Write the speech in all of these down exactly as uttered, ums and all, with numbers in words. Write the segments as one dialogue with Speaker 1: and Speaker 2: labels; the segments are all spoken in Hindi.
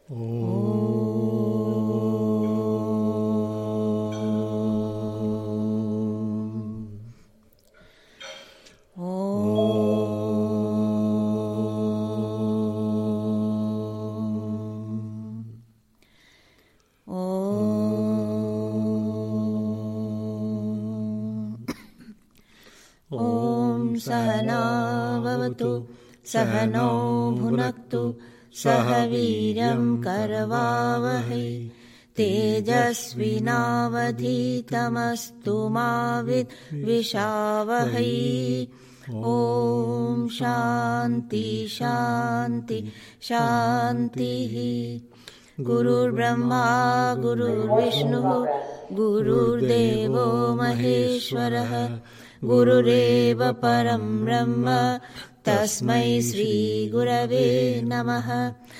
Speaker 1: सहनावतु सहनौ भुनक्तु सह वीर्यं करवावहै तेजस्विनावधीतमस्तु मा विद्विषावहै। ॐ शान्ति शान्ति शान्तिः। गुरुर्ब्रह्मा गुरुर्विष्णुः गुरुर्देवो महेश्वरः गुरुरेव परं ब्रह्म तस्मै श्री गुरवे नमः।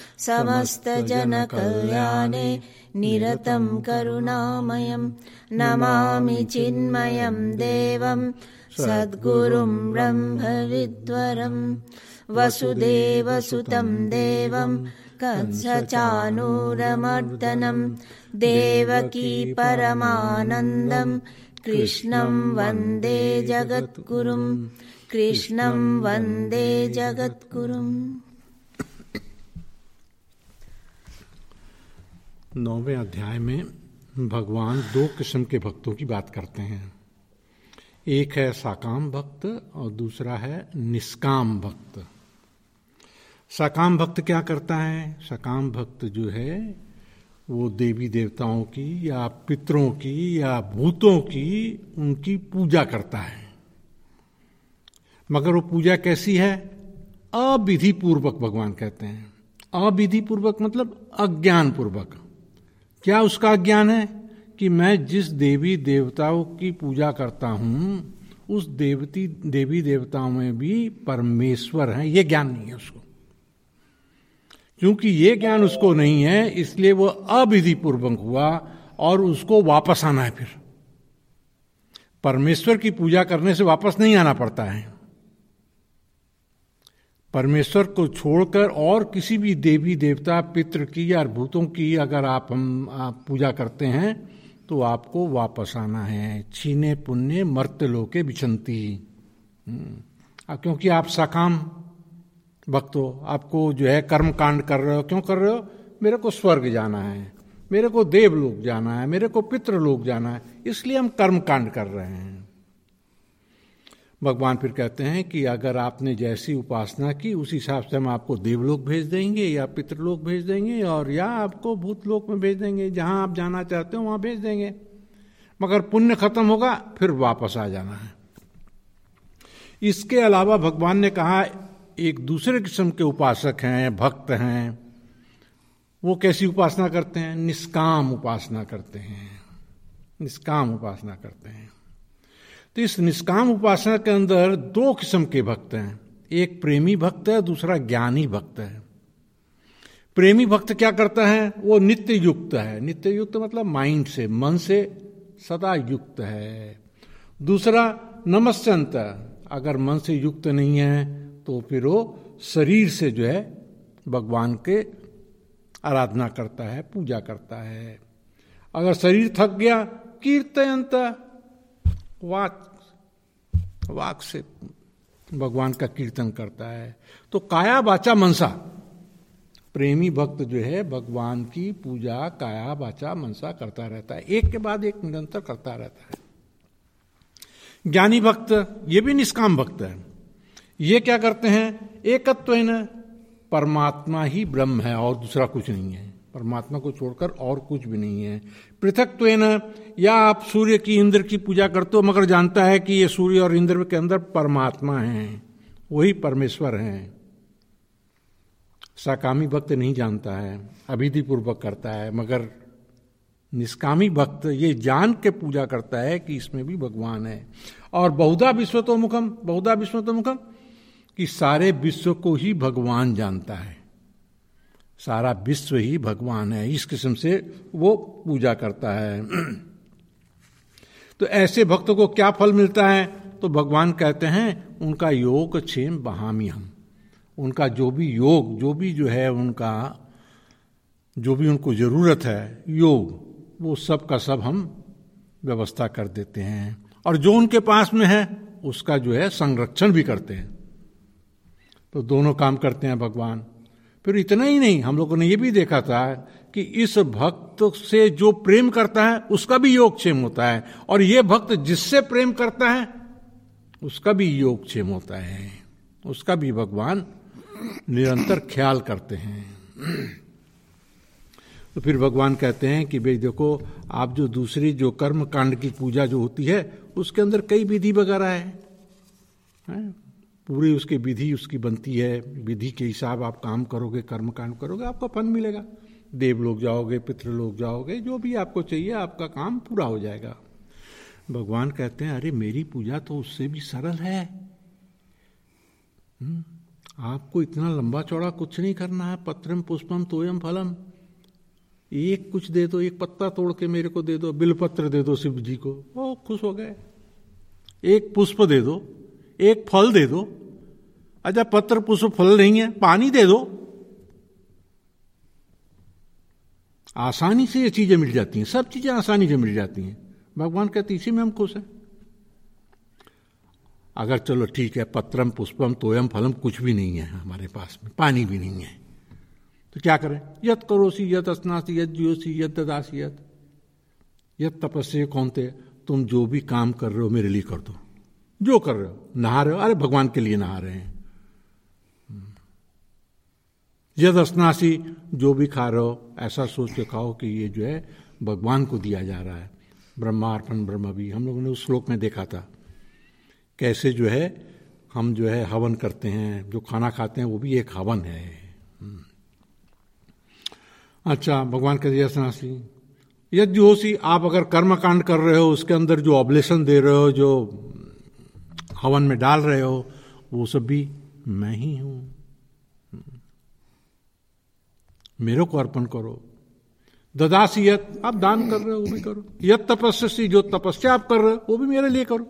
Speaker 1: समस्तजनकल्याणे निरतं करुणामयं नमामि चिन्मयं देवं सद्गुरुं ब्रह्मविद्वरं वसुदेवसुतं देवं कंसचाणूरमर्दनं देवकी परमानन्दं कृष्णं वन्दे जगद्गुरुं कृष्णं वन्दे जगद्गुरुं।
Speaker 2: नौवें अध्याय में भगवान दो किस्म के भक्तों की बात करते हैं। एक है साकाम भक्त और दूसरा है निष्काम भक्त। साकाम भक्त क्या करता है? साकाम भक्त जो है वो देवी देवताओं की या पितरों की या भूतों की उनकी पूजा करता है, मगर वो पूजा कैसी है? अविधि पूर्वक। भगवान कहते हैं अविधि पूर्वक मतलब अज्ञान पूर्वक। क्या उसका अज्ञान है? कि मैं जिस देवी देवताओं की पूजा करता हूं उस देवती देवी देवताओं में भी परमेश्वर हैं, ये ज्ञान नहीं है उसको। क्योंकि ये ज्ञान उसको नहीं है इसलिए वो अविधि पूर्वक हुआ और उसको वापस आना है। फिर परमेश्वर की पूजा करने से वापस नहीं आना पड़ता है। परमेश्वर को छोड़कर और किसी भी देवी देवता पितृ की या भूतों की अगर आप हम आप पूजा करते हैं तो आपको वापस आना है। छीने पुण्य मर्त्य लोके विचंती। क्योंकि आप सकाम भक्त हो, आपको जो है कर्म कांड कर रहे हो। क्यों कर रहे हो? मेरे को स्वर्ग जाना है, मेरे को देवलोक जाना है, मेरे को पितृलोक जाना है, इसलिए हम कर्म कांड कर रहे हैं। भगवान फिर कहते हैं कि अगर आपने जैसी उपासना की उस हिसाब से हम आपको देवलोक भेज देंगे या पितृलोक भेज देंगे और या आपको भूतलोक में भेज देंगे, जहां आप जाना चाहते हो वहां भेज देंगे। मगर पुण्य खत्म होगा फिर वापस आ जाना है। इसके अलावा भगवान ने कहा एक दूसरे किस्म के उपासक हैं, भक्त हैं। वो कैसी उपासना करते हैं? निष्काम उपासना करते हैं। निष्काम उपासना करते हैं। तो इस निष्काम उपासना के अंदर दो किस्म के भक्त हैं। एक प्रेमी भक्त है, दूसरा ज्ञानी भक्त है। प्रेमी भक्त क्या करता है? वो नित्य युक्त है। नित्य युक्त मतलब माइंड से, मन से सदा युक्त है। दूसरा नमस्यंत, अगर मन से युक्त नहीं है तो फिर वो शरीर से जो है भगवान के आराधना करता है, पूजा करता है। अगर शरीर थक गया कीर्तयंत, वाक वाक से भगवान का कीर्तन करता है। तो काया वाचा मनसा, प्रेमी भक्त जो है भगवान की पूजा काया वाचा मनसा करता रहता है, एक के बाद एक निरंतर करता रहता है। ज्ञानी भक्त ये भी निष्काम भक्त है। ये क्या करते हैं? एकत्वेन, परमात्मा ही ब्रह्म है और दूसरा कुछ नहीं है। परमात्मा को छोड़कर और कुछ भी नहीं है। पृथक्त्वेन, या आप सूर्य की इंद्र की पूजा करते हो मगर जानता है कि ये सूर्य और इंद्र के अंदर परमात्मा है, वही परमेश्वर हैं। साकामी भक्त नहीं जानता है, अविधि पूर्वक करता है। मगर निष्कामी भक्त ये जान के पूजा करता है कि इसमें भी भगवान है। और बहुधा विश्वतोमुखम, बहुधा विश्वतोमुखम कि सारे विश्व को ही भगवान जानता है, सारा विश्व ही भगवान है, इस किस्म से वो पूजा करता है। तो ऐसे भक्तों को क्या फल मिलता है? तो भगवान कहते हैं उनका योग क्षेम बहामी हम, उनका जो भी योग, जो भी जो है उनका जो भी उनको जरूरत है योग, वो सब का सब हम व्यवस्था कर देते हैं, और जो उनके पास में है उसका जो है संरक्षण भी करते हैं। तो दोनों काम करते हैं भगवान। फिर इतना ही नहीं, हम लोगों ने ये भी देखा था कि इस भक्त से जो प्रेम करता है उसका भी योगक्षेम होता है, और ये भक्त जिससे प्रेम करता है उसका भी योगक्षेम होता है, उसका भी भगवान निरंतर ख्याल करते हैं। तो फिर भगवान कहते हैं कि भाई देखो, आप जो दूसरी जो कर्म कांड की पूजा जो होती है उसके अंदर कई विधि वगैरह है, है? पूरी उसकी विधि उसकी बनती है, विधि के हिसाब आप काम करोगे, कर्म कांड करोगे, आपको फल मिलेगा, देवलोक जाओगे, पितृलोक जाओगे, जो भी आपको चाहिए आपका काम पूरा हो जाएगा। भगवान कहते हैं अरे मेरी पूजा तो उससे भी सरल है। हुँ? आपको इतना लंबा चौड़ा कुछ नहीं करना है। पत्रम पुष्पम तोयम फलम, एक कुछ दे दो, एक पत्ता तोड़ के मेरे को दे दो, बिलपत्र दे दो शिव जी को, वो खुश हो गए। एक पुष्प दे दो, एक फल दे दो। अच्छा पत्र पुष्प फल नहीं है, पानी दे दो। आसानी से ये चीजें मिल जाती हैं, सब चीजें आसानी से मिल जाती हैं। भगवान कहते इसी में हम खुश हैं। अगर चलो ठीक है, पत्रम पुष्पम तोयम फलम कुछ भी नहीं है हमारे पास में, पानी भी नहीं है, तो क्या करें? यत करोसी यत अस्नासी यत जियोसी यत ददासी यत यत तपस्या कौनते, तुम जो भी काम कर रहे हो मेरे लिए कर दो। जो कर रहे हो, नहा रहे हो, अरे भगवान के लिए नहा रहे हैं। यद अस्नासी, जो भी खा रहे हो ऐसा सोच के खाओ कि ये जो है भगवान को दिया जा रहा है। ब्रह्मार्पण ब्रह्म भी हम लोगों ने उस श्लोक में देखा था, कैसे जो है हम जो है हवन करते हैं, जो खाना खाते हैं वो भी एक हवन है। अच्छा भगवान कहते अस्नासी यद जुहोसी, आप अगर कर्म कांड कर रहे हो उसके अंदर जो ऑब्लेशन दे रहे हो, जो हवन में डाल रहे हो, वो सब भी मैं ही हूं, मेरे को अर्पण करो। ददासी यत, आप दान कर रहे हो वो भी करो। यत तपस्या, जो तपस्या आप कर रहे हो वो भी मेरे लिए करो।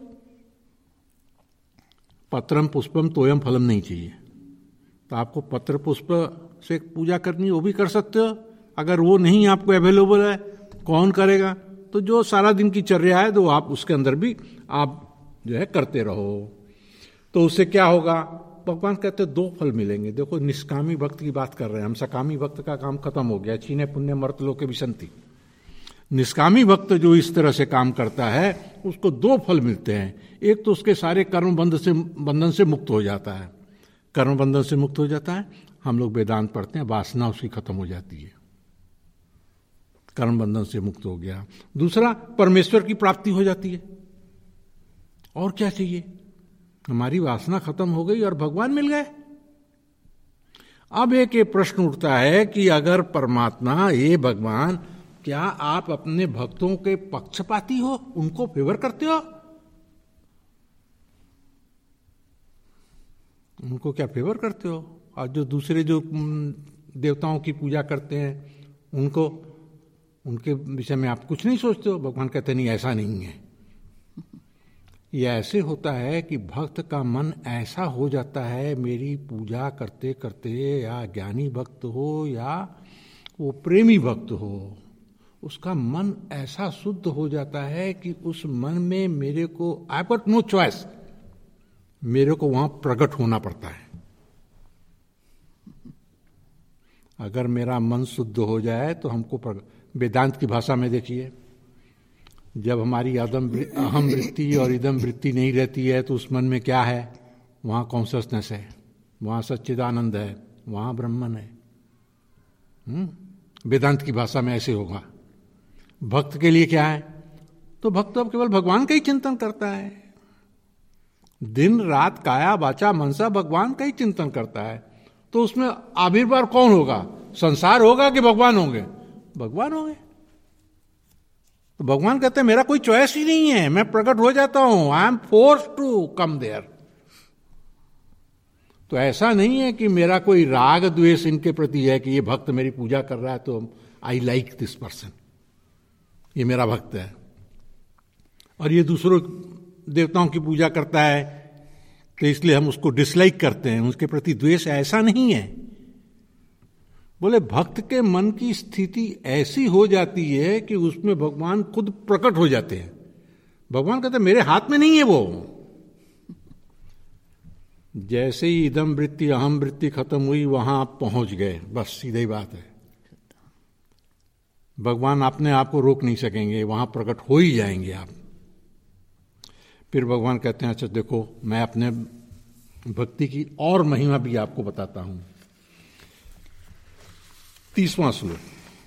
Speaker 2: पत्रम पुष्पम तोयम फलम नहीं चाहिए, तो आपको पत्र पुष्प से पूजा करनी वो भी कर सकते हो। अगर वो नहीं आपको अवेलेबल है, कौन करेगा? तो जो सारा दिन की चर्या है तो आप उसके अंदर भी आप जो है करते रहो। तो उससे क्या होगा? भगवान कहते दो फल मिलेंगे। देखो निष्कामी भक्त की बात कर रहे हैं हम, सकामी भक्त का काम खत्म हो गया, छीने पुण्य मर्त लोके विसंति। निष्कामी भक्त जो इस तरह से काम करता है उसको दो फल मिलते हैं। एक तो उसके सारे कर्म बंध से बंधन से मुक्त हो जाता है, कर्म बंधन से मुक्त हो जाता है। हम लोग वेदांत पढ़ते हैं, वासना उसकी खत्म हो जाती है, कर्म बंधन से मुक्त हो गया। दूसरा, परमेश्वर की प्राप्ति हो जाती है। और क्या चाहिए? हमारी वासना खत्म हो गई और भगवान मिल गए। अब एक ये प्रश्न उठता है कि अगर परमात्मा, ये भगवान, क्या आप अपने भक्तों के पक्षपाती हो, उनको फेवर करते हो? उनको क्या फेवर करते हो? और जो दूसरे जो देवताओं की पूजा करते हैं उनको, उनके विषय में आप कुछ नहीं सोचते हो? भगवान कहते नहीं, ऐसा नहीं है। यह ऐसे होता है कि भक्त का मन ऐसा हो जाता है, मेरी पूजा करते करते, या ज्ञानी भक्त हो या वो प्रेमी भक्त हो, उसका मन ऐसा शुद्ध हो जाता है कि उस मन में मेरे को, आई गॉट नो चॉइस, मेरे को वहां प्रकट होना पड़ता है। अगर मेरा मन शुद्ध हो जाए तो हमको, वेदांत की भाषा में देखिए, जब हमारी अदम अहम वृत्ति और इदम वृत्ति नहीं रहती है तो उस मन में क्या है? वहां कॉन्शसनेस है, वहां सच्चिदानंद है, वहां ब्रह्मन है। हम्म वेदांत की भाषा में ऐसे होगा। भक्त के लिए क्या है? तो भक्त तो अब केवल भगवान का ही चिंतन करता है, दिन रात काया वाचा मनसा भगवान का ही चिंतन करता है। तो उसमें आविर्भाव कौन होगा? संसार होगा कि भगवान होंगे? भगवान होंगे। तो भगवान कहते हैं मेरा कोई चॉइस ही नहीं है, मैं प्रकट हो जाता हूं, I am force to come there. तो ऐसा नहीं है कि मेरा कोई राग द्वेष इनके प्रति है कि ये भक्त मेरी पूजा कर रहा है तो आई लाइक दिस पर्सन, ये मेरा भक्त है, और ये दूसरों देवताओं की पूजा करता है तो इसलिए हम उसको डिसलाइक करते हैं, उसके प्रति द्वेष। ऐसा नहीं है। बोले भक्त के मन की स्थिति ऐसी हो जाती है कि उसमें भगवान खुद प्रकट हो जाते हैं। भगवान कहते हैं मेरे हाथ में नहीं है वो। जैसे ही इदम वृत्ति अहम वृत्ति खत्म हुई वहां आप पहुंच गए, बस सीधी बात है। भगवान अपने आप को रोक नहीं सकेंगे, वहां प्रकट हो ही जाएंगे आप। फिर भगवान कहते हैं अच्छा देखो मैं अपने भक्ति की और महिमा भी आपको बताता हूं। तीसवां श्लोक।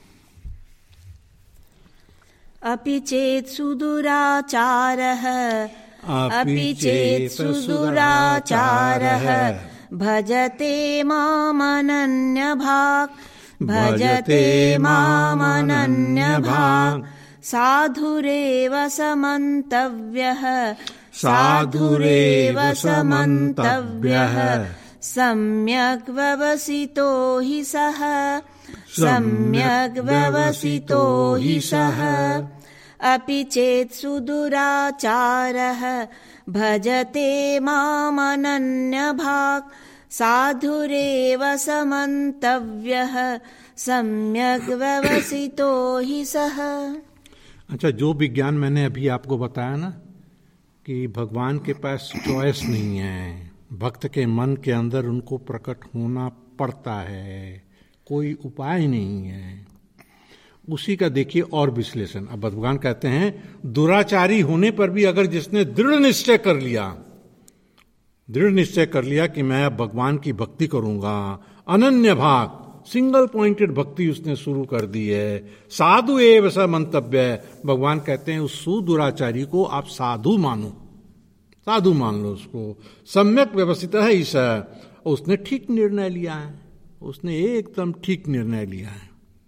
Speaker 1: अपि चेत् सुदुराचारः अपि चेत् सुदुराचारः भजते मामनन्यभाक् भजते मामनन्यभाक् साधुरेव समन्तव्यः साधुरेव समन्तव्यः सम्यग् व्यवसितो हि सः सम्यग् व्यवसितो हि सः अपि चेत् सुदुराचारः भजते मामनन्यभाक् साधुरेव समन्तव्यः सम्यग् व्यवसितो हि सः।
Speaker 2: अच्छा, जो विज्ञान मैंने अभी आपको बताया ना कि भगवान के पास चॉइस नहीं है, भक्त के मन के अंदर उनको प्रकट होना पड़ता है, कोई उपाय नहीं है, उसी का देखिए और विश्लेषण। अब भगवान कहते हैं दुराचारी होने पर भी अगर जिसने दृढ़ निश्चय कर लिया दृढ़ निश्चय कर लिया कि मैं अब भगवान की भक्ति करूंगा, अनन्य भाग सिंगल पॉइंटेड भक्ति उसने शुरू कर दी है, साधु एव स मंतव्य है। भगवान कहते हैं उस सुदुराचारी को आप साधु मानो, साधु मान लो उसको। सम्यक व्यवस्थित है इस, उसने ठीक निर्णय लिया है, उसने एकदम ठीक निर्णय लिया है।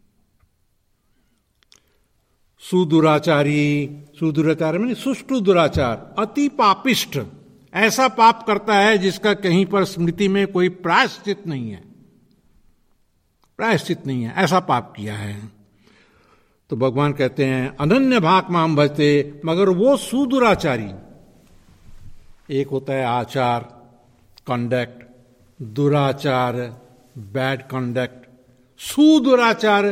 Speaker 2: सुदुराचारी, सुदुराचार में सुष्टु दुराचार, अति पापिष्ठ, ऐसा पाप करता है जिसका कहीं पर स्मृति में कोई प्रायश्चित नहीं है, प्रायश्चित नहीं है, ऐसा पाप किया है। तो भगवान कहते हैं अनन्य भाग माम भजते, मगर वो सुदुराचारी, एक होता है आचार कंडक्ट, दुराचार बैड कंडक्ट, सुदुराचार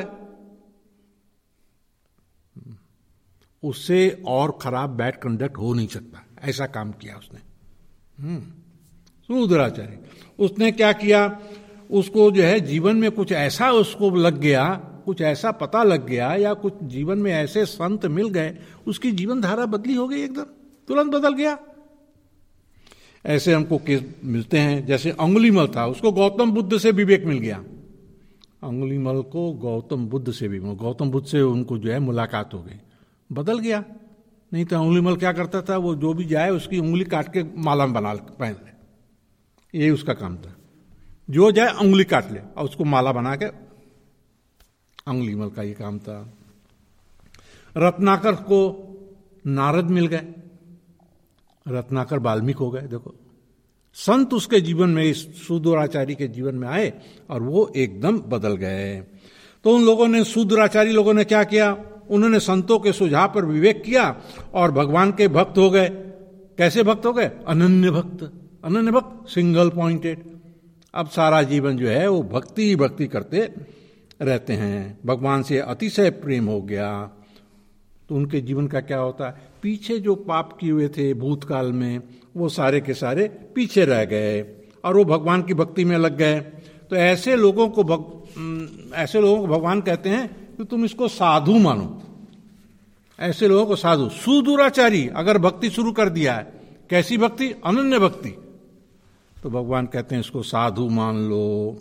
Speaker 2: उससे और खराब बैड कंडक्ट हो नहीं सकता, ऐसा काम किया उसने। सुदुराचारी उसने क्या किया, उसको जो है जीवन में कुछ ऐसा उसको लग गया, कुछ ऐसा पता लग गया, या कुछ जीवन में ऐसे संत मिल गए, उसकी जीवन धारा बदली हो गई, एकदम तुरंत बदल गया। ऐसे हमको केस मिलते हैं, जैसे अंगुलीमल था, उसको गौतम बुद्ध से विवेक मिल गया। अंगुलीमल को गौतम बुद्ध से भी, गौतम बुद्ध से उनको जो है मुलाकात हो गई, बदल गया। नहीं तो अंगुलीमल क्या करता था, वो जो भी जाए उसकी उंगली काट के माला बना पहन ले, यही उसका काम था। जो जाए उंगली काट ले और उसको माला बना के, अंगुलीमल का ये काम था। रत्नाकर को नारद मिल गए, रत्नाकर वाल्मीकि हो गए। देखो संत उसके जीवन में, इस सुदुराचारी के जीवन में आए और वो एकदम बदल गए। तो उन लोगों ने, सुदुराचारी लोगों ने क्या किया, उन्होंने संतों के सुझाव पर विवेक किया और भगवान के भक्त हो गए। कैसे भक्त हो गए, अनन्य भक्त। अनन्य भक्त सिंगल पॉइंटेड, अब सारा जीवन जो है वो भक्ति ही भक्ति करते रहते हैं, भगवान से अतिशय प्रेम हो गया। तो उनके जीवन का क्या होता है, पीछे जो पाप किए हुए थे भूतकाल में, वो सारे के सारे पीछे रह गए और वो भगवान की भक्ति में लग गए। तो ऐसे लोगों को भग, ऐसे लोगों को भगवान कहते हैं कि तुम इसको साधु मानो, ऐसे लोगों को साधु। सुदुराचारी अगर भक्ति शुरू कर दिया है, कैसी भक्ति, अनन्य भक्ति, तो भगवान कहते हैं इसको साधु मान लो।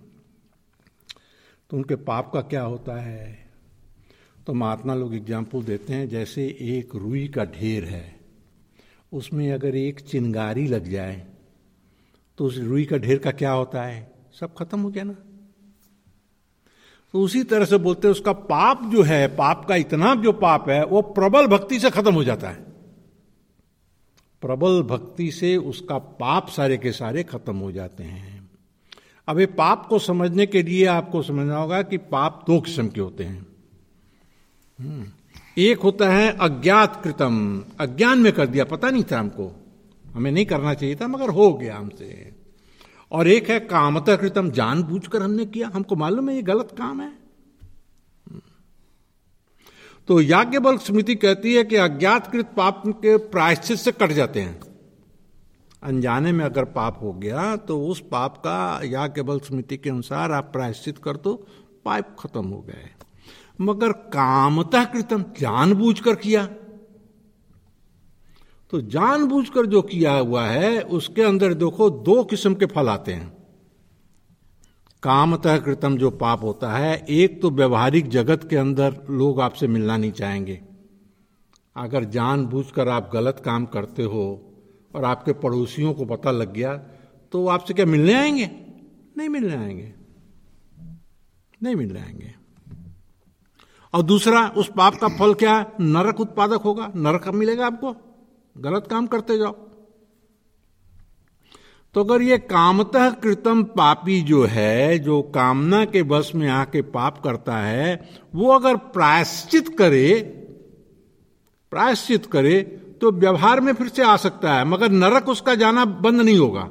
Speaker 2: तो उनके पाप का क्या होता है, तो महात्मा लोग एग्जाम्पल देते हैं, जैसे एक रुई का ढेर है, उसमें अगर एक चिंगारी लग जाए तो उस रुई का ढेर का क्या होता है, सब खत्म हो गया ना। तो उसी तरह से बोलते हैं उसका पाप जो है, पाप का इतना जो पाप है वो प्रबल भक्ति से खत्म हो जाता है, प्रबल भक्ति से उसका पाप सारे के सारे खत्म हो जाते हैं। अब ये पाप को समझने के लिए आपको समझना होगा कि पाप दो किस्म के होते हैं। एक होता है अज्ञात कृतम, अज्ञान में कर दिया, पता नहीं था हमको, हमें नहीं करना चाहिए था मगर हो गया हमसे। और एक है कामतः कृतम, जानबूझकर हमने किया, हमको मालूम है ये गलत काम है। तो याज्ञवल्क्य स्मृति कहती है कि अज्ञातकृत पाप के प्रायश्चित से कट जाते हैं। अनजाने में अगर पाप हो गया तो उस पाप का याज्ञवल्क्य स्मृति के अनुसार आप प्रायश्चित कर दो, पाप खत्म हो गए। मगर कामतः कृतम, जानबूझकर किया, तो जानबूझकर जो किया हुआ है उसके अंदर देखो दो किस्म के फल आते हैं। कामतः कृतम जो पाप होता है, एक तो व्यवहारिक जगत के अंदर लोग आपसे मिलना नहीं चाहेंगे। अगर जानबूझकर आप गलत काम करते हो और आपके पड़ोसियों को पता लग गया तो वो आपसे क्या मिलने आएंगे? नहीं मिलने आएंगे, नहीं मिलने आएंगे। और दूसरा, उस पाप का फल क्या है? नरक उत्पादक होगा, नरक मिलेगा आपको, गलत काम करते जाओ। तो अगर ये कामतः कृतम पापी जो है, जो कामना के वश में आके पाप करता है, वो अगर प्रायश्चित करे प्रायश्चित करे तो व्यवहार में फिर से आ सकता है, मगर नरक उसका जाना बंद नहीं होगा।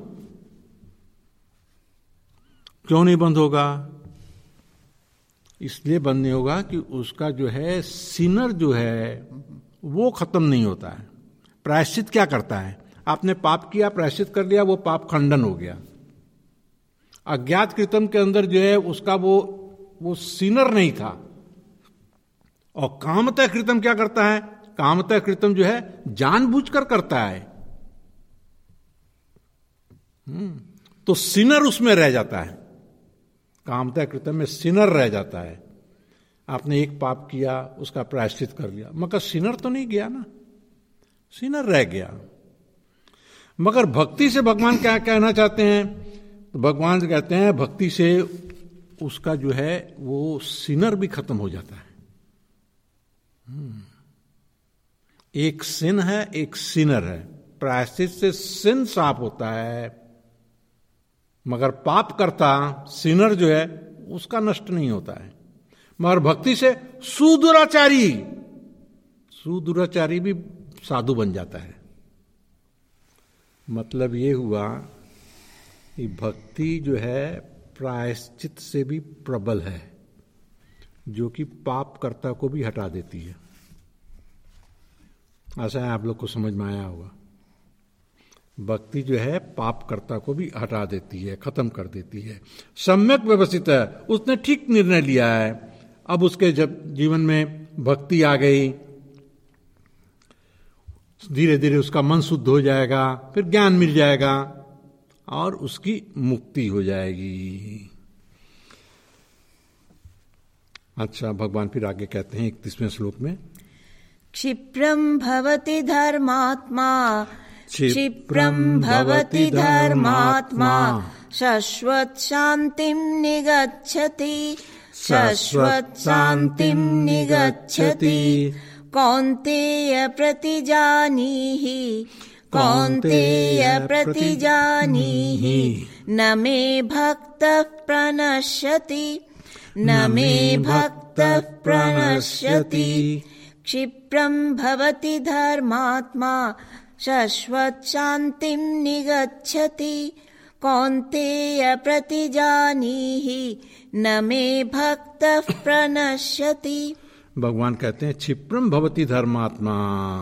Speaker 2: क्यों नहीं बंद होगा? इसलिए बंद नहीं होगा कि उसका जो है सिनर जो है वो खत्म नहीं होता है। प्रायश्चित क्या करता है? आपने पाप किया, प्रायश्चित कर लिया, वो पाप खंडन हो गया। अज्ञात कृतम के अंदर जो है उसका वो वो सिनर नहीं था। और कामतः कृतम क्या करता है? कामतः कृतम जो है जानबूझकर करता है, तो सिनर उसमें रह जाता है। कामतः कृतम में सिनर रह जाता है। आपने एक पाप किया, उसका प्रायश्चित कर लिया, मगर सिनर तो नहीं गया ना, सिनर रह गया। मगर भक्ति से भगवान क्या कहना चाहते हैं? तो भगवान कहते हैं भक्ति से उसका जो है वो सिनर भी खत्म हो जाता है। एक सिन है, एक सिनर है। प्रायश्चित से सिन साफ होता है, मगर पाप करता सिनर जो है उसका नष्ट नहीं होता है। मगर भक्ति से सुदुराचारी सुदुराचारी भी साधु बन जाता है। मतलब ये हुआ कि भक्ति जो है प्रायश्चित से भी प्रबल है, जो कि पापकर्ता को भी हटा देती है। ऐसा है, आप लोग को समझ में आया होगा। भक्ति जो है पापकर्ता को भी हटा देती है, खत्म कर देती है। सम्यक व्यवस्थित है, उसने ठीक निर्णय लिया है। अब उसके जब जीवन में भक्ति आ गई, धीरे धीरे उसका मन शुद्ध हो जाएगा, फिर ज्ञान मिल जाएगा और उसकी मुक्ति हो जाएगी। अच्छा, भगवान फिर आगे कहते हैं इकतीसवें श्लोक में,
Speaker 1: क्षिप्रम भवति धर्मात्मा क्षिप्रम भवति धर्मात्मा शाश्वत शांतिम निगच्छति शाश्वत शांतिम निगच्छति कौन्तेय प्रतिजानीहि कौन्तेय प्रतिजानीहि न मे भक्तः प्रणश्यति न मे भक्तः प्रणश्यति क्षिप्रं भवति धर्मात्मा शाश्वत शांतिं निगच्छति कौन्तेय प्रतिजानीहि न मे भक्तः प्रणश्यति।
Speaker 2: भगवान कहते हैं क्षिप्रम भवति धर्मात्मा।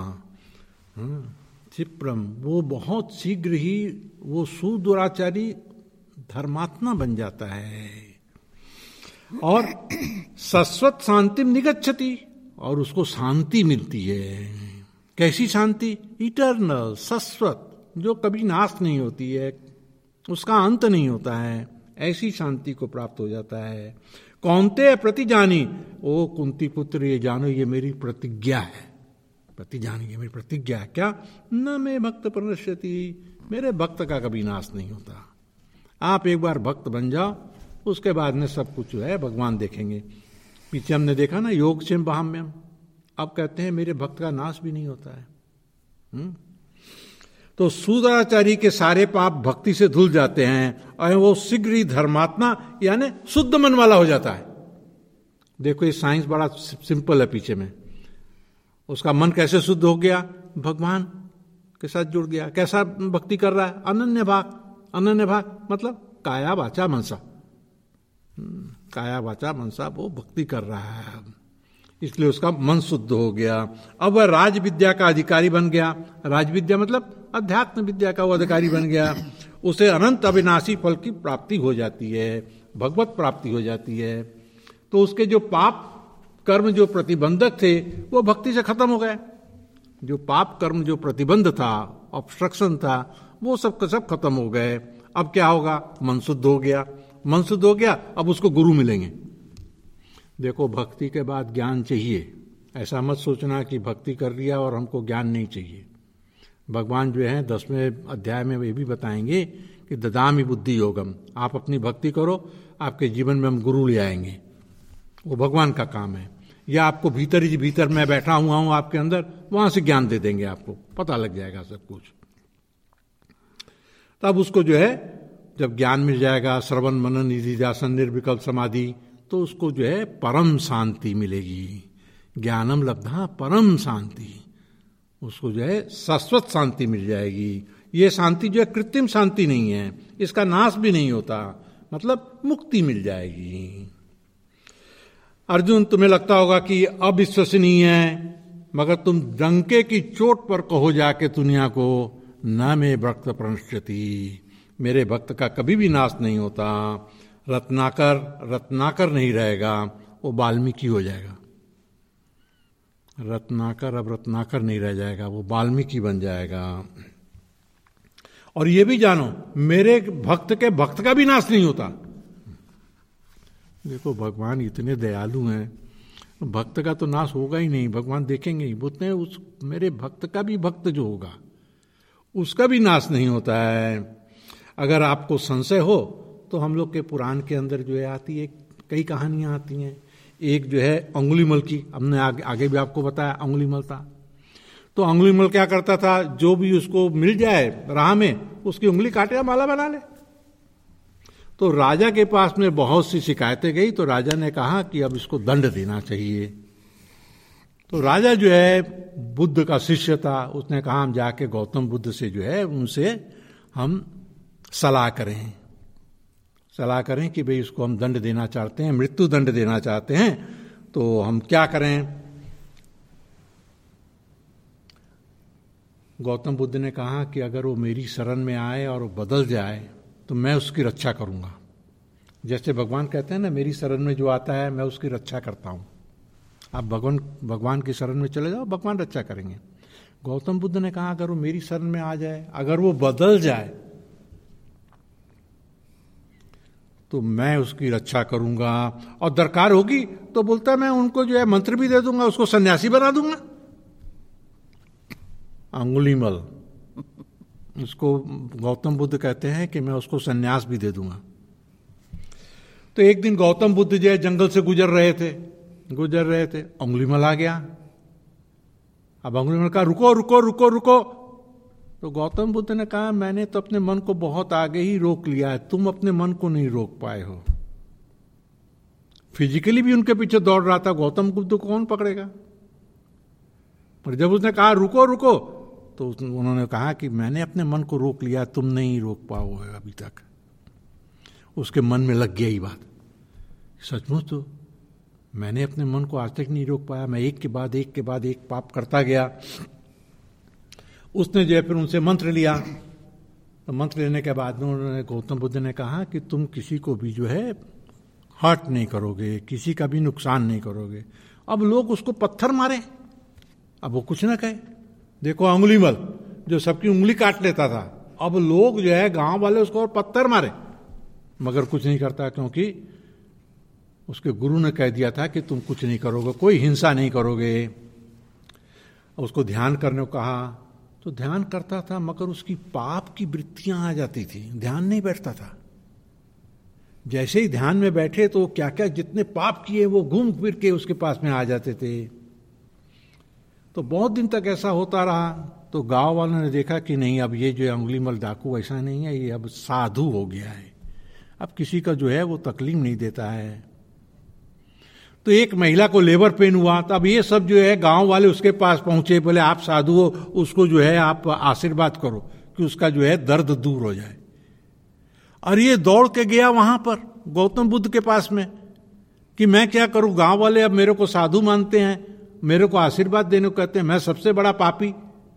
Speaker 2: क्षिप्रम, वो बहुत शीघ्र ही वो सुदुराचारी धर्मात्मा बन जाता है। और शाश्वत शांति निगच्छति, और उसको शांति मिलती है। कैसी शांति? इटर्नल, शाश्वत, जो कभी नाश नहीं होती है, उसका अंत नहीं होता है। ऐसी शांति को प्राप्त हो जाता है। कौन्तेय प्रतिजानी, ओ कुंती पुत्र ये जानो ये मेरी प्रतिज्ञा है। प्रतिजानी, ये मेरी प्रतिज्ञा है। क्या? न मे भक्त प्रणश्यति, मेरे भक्त का कभी नाश नहीं होता। आप एक बार भक्त बन जाओ, उसके बाद में सब कुछ जो है भगवान देखेंगे। पीछे हमने देखा ना योग क्षेम बहाम्यम, अब कहते हैं मेरे भक्त का नाश भी नहीं होता है। हुँ? तो सुदुराचारी के सारे पाप भक्ति से धुल जाते हैं और वो शीघ्र ही धर्मात्मा यानी शुद्ध मन वाला हो जाता है। देखो ये साइंस बड़ा सिंपल है पीछे में। उसका मन कैसे शुद्ध हो गया? भगवान के साथ जुड़ गया। कैसा भक्ति कर रहा है? अनन्य भाव। अनन्य भाव मतलब काया वाचा मनसा, काया वाचा मनसा वो भक्ति कर रहा है, इसलिए उसका मन शुद्ध हो गया। अब वह राज विद्या का अधिकारी बन गया। राज विद्या मतलब अध्यात्म विद्या का वो अधिकारी बन गया। उसे अनंत अविनाशी फल की प्राप्ति हो जाती है, भगवत प्राप्ति हो जाती है। तो उसके जो पाप कर्म जो प्रतिबंधक थे वो भक्ति से खत्म हो गए। जो पाप कर्म जो प्रतिबंध था, ऑब्स्ट्रक्शन था, वो सब का सब खत्म हो गए। अब क्या होगा? मन शुद्ध हो गया। मन शुद्ध हो गया, अब उसको गुरु मिलेंगे। देखो, भक्ति के बाद ज्ञान चाहिए। ऐसा मत सोचना कि भक्ति कर लिया और हमको ज्ञान नहीं चाहिए। भगवान जो है दसवें अध्याय में वे भी बताएंगे कि ददामि बुद्धि योगम, आप अपनी भक्ति करो, आपके जीवन में हम गुरु ले आएंगे। वो भगवान का काम है। या आपको भीतर ही भीतर मैं बैठा हुआ हूं आपके अंदर, वहां से ज्ञान दे देंगे, आपको पता लग जाएगा सब कुछ। तब उसको जो है जब ज्ञान मिल जाएगा, श्रवण मनन निधिध्यासन निर्विकल्प समाधि, तो उसको जो है परम शांति मिलेगी। ज्ञानम लब्धा परम शांति, उसको जो है शाश्वत शांति मिल जाएगी। ये शांति जो है कृत्रिम शांति नहीं है, इसका नाश भी नहीं होता, मतलब मुक्ति मिल जाएगी। अर्जुन, तुम्हें लगता होगा कि अविश्वसनीय है, मगर तुम डंके की चोट पर कहो जाके दुनिया को, न मे भक्त प्रणश्यति, मेरे भक्त का कभी भी नाश नहीं होता। रत्नाकर रत्नाकर नहीं रहेगा, वो वाल्मीकि हो जाएगा। रत्नाकर अब रत्नाकर नहीं रह जाएगा, वो वाल्मीकि बन जाएगा। और ये भी जानो, मेरे भक्त के भक्त का भी नाश नहीं होता। देखो, भगवान इतने दयालु हैं, भक्त का तो नाश होगा ही नहीं, भगवान देखेंगे ही, बोलते हैं उस मेरे भक्त का भी भक्त जो होगा उसका भी नाश नहीं होता है। अगर आपको संशय हो तो हम लोग के पुराण के अंदर जो है आती है, कई कहानियां आती हैं। एक जो है अंगुलीमल की, हमने आगे, आगे भी आपको बताया, अंगुलीमल था। तो अंगुलीमल क्या करता था, जो भी उसको मिल जाए राह में उसकी उंगली काटे या माला बना ले। तो राजा के पास में बहुत सी शिकायतें गई, तो राजा ने कहा कि अब इसको दंड देना चाहिए। तो राजा जो है बुद्ध का शिष्य था, उसने कहा हम जाके गौतम बुद्ध से जो है उनसे हम सलाह करें सलाह करें कि भाई इसको हम दंड देना चाहते हैं, मृत्यु दंड देना चाहते हैं, तो हम क्या करें। गौतम बुद्ध ने कहा कि अगर वो मेरी शरण में आए और वो बदल जाए तो मैं उसकी रक्षा करूंगा। जैसे भगवान कहते हैं ना, मेरी शरण में जो आता है मैं उसकी रक्षा करता हूं। आप भगवान भगवान की शरण में चले जाओ, भगवान रक्षा करेंगे। गौतम बुद्ध ने कहा अगर वो मेरी शरण में आ जाए, अगर वो बदल जाए तो मैं उसकी रक्षा करूंगा, और दरकार होगी तो बोलता मैं उनको जो है मंत्र भी दे दूंगा, उसको सन्यासी बना दूंगा। अंगुलीमल, उसको गौतम बुद्ध कहते हैं कि मैं उसको सन्यास भी दे दूंगा। तो एक दिन गौतम बुद्ध जो है जंगल से गुजर रहे थे गुजर रहे थे अंगुलीमल आ गया। अब अंगुलीमल कहा रुको रुको रुको रुको। तो गौतम बुद्ध ने कहा मैंने तो अपने मन को बहुत आगे ही रोक लिया है, तुम अपने मन को नहीं रोक पाए हो। फिजिकली भी उनके पीछे दौड़ रहा था, गौतम बुद्ध को कौन पकड़ेगा। पर जब उसने कहा रुको रुको, तो उन्होंने कहा कि मैंने अपने मन को रोक लिया, तुम नहीं रोक पाओगे अभी तक। उसके मन में लग गया ही बात, सचमुच तो मैंने अपने मन को आज तक नहीं रोक पाया, मैं एक के बाद एक के बाद एक पाप करता गया। उसने जो है फिर उनसे मंत्र लिया। तो मंत्र लेने के बाद उन्होंने गौतम बुद्ध ने कहा कि तुम किसी को भी जो है हर्ट नहीं करोगे, किसी का भी नुकसान नहीं करोगे। अब लोग उसको पत्थर मारे, अब वो कुछ ना कहे। देखो अंगुलीमल जो सबकी उंगली काट लेता था, अब लोग जो है गांव वाले उसको और पत्थर मारे, मगर कुछ नहीं करता, क्योंकि उसके गुरु ने कह दिया था कि तुम कुछ नहीं करोगे, कोई हिंसा नहीं करोगे। उसको ध्यान करने को कहा तो ध्यान करता था, मगर उसकी पाप की वृत्तियां आ जाती थी, ध्यान नहीं बैठता था। जैसे ही ध्यान में बैठे तो क्या क्या जितने पाप किए वो घूम फिर के उसके पास में आ जाते थे। तो बहुत दिन तक ऐसा होता रहा। तो गांव वालों ने देखा कि नहीं, अब ये जो अंगुलीमल डाकू ऐसा नहीं है, ये अब साधु हो गया है, अब किसी का जो है वो तकलीफ नहीं देता है। तो एक महिला को लेबर पेन हुआ, तो अब ये सब जो है गांव वाले उसके पास पहुंचे, बोले आप साधु हो, उसको जो है आप आशीर्वाद करो कि उसका जो है दर्द दूर हो जाए। और ये दौड़ के गया वहां पर गौतम बुद्ध के पास में कि मैं क्या करूं, गांव वाले अब मेरे को साधु मानते हैं, मेरे को आशीर्वाद देने को कहते हैं, मैं सबसे बड़ा पापी।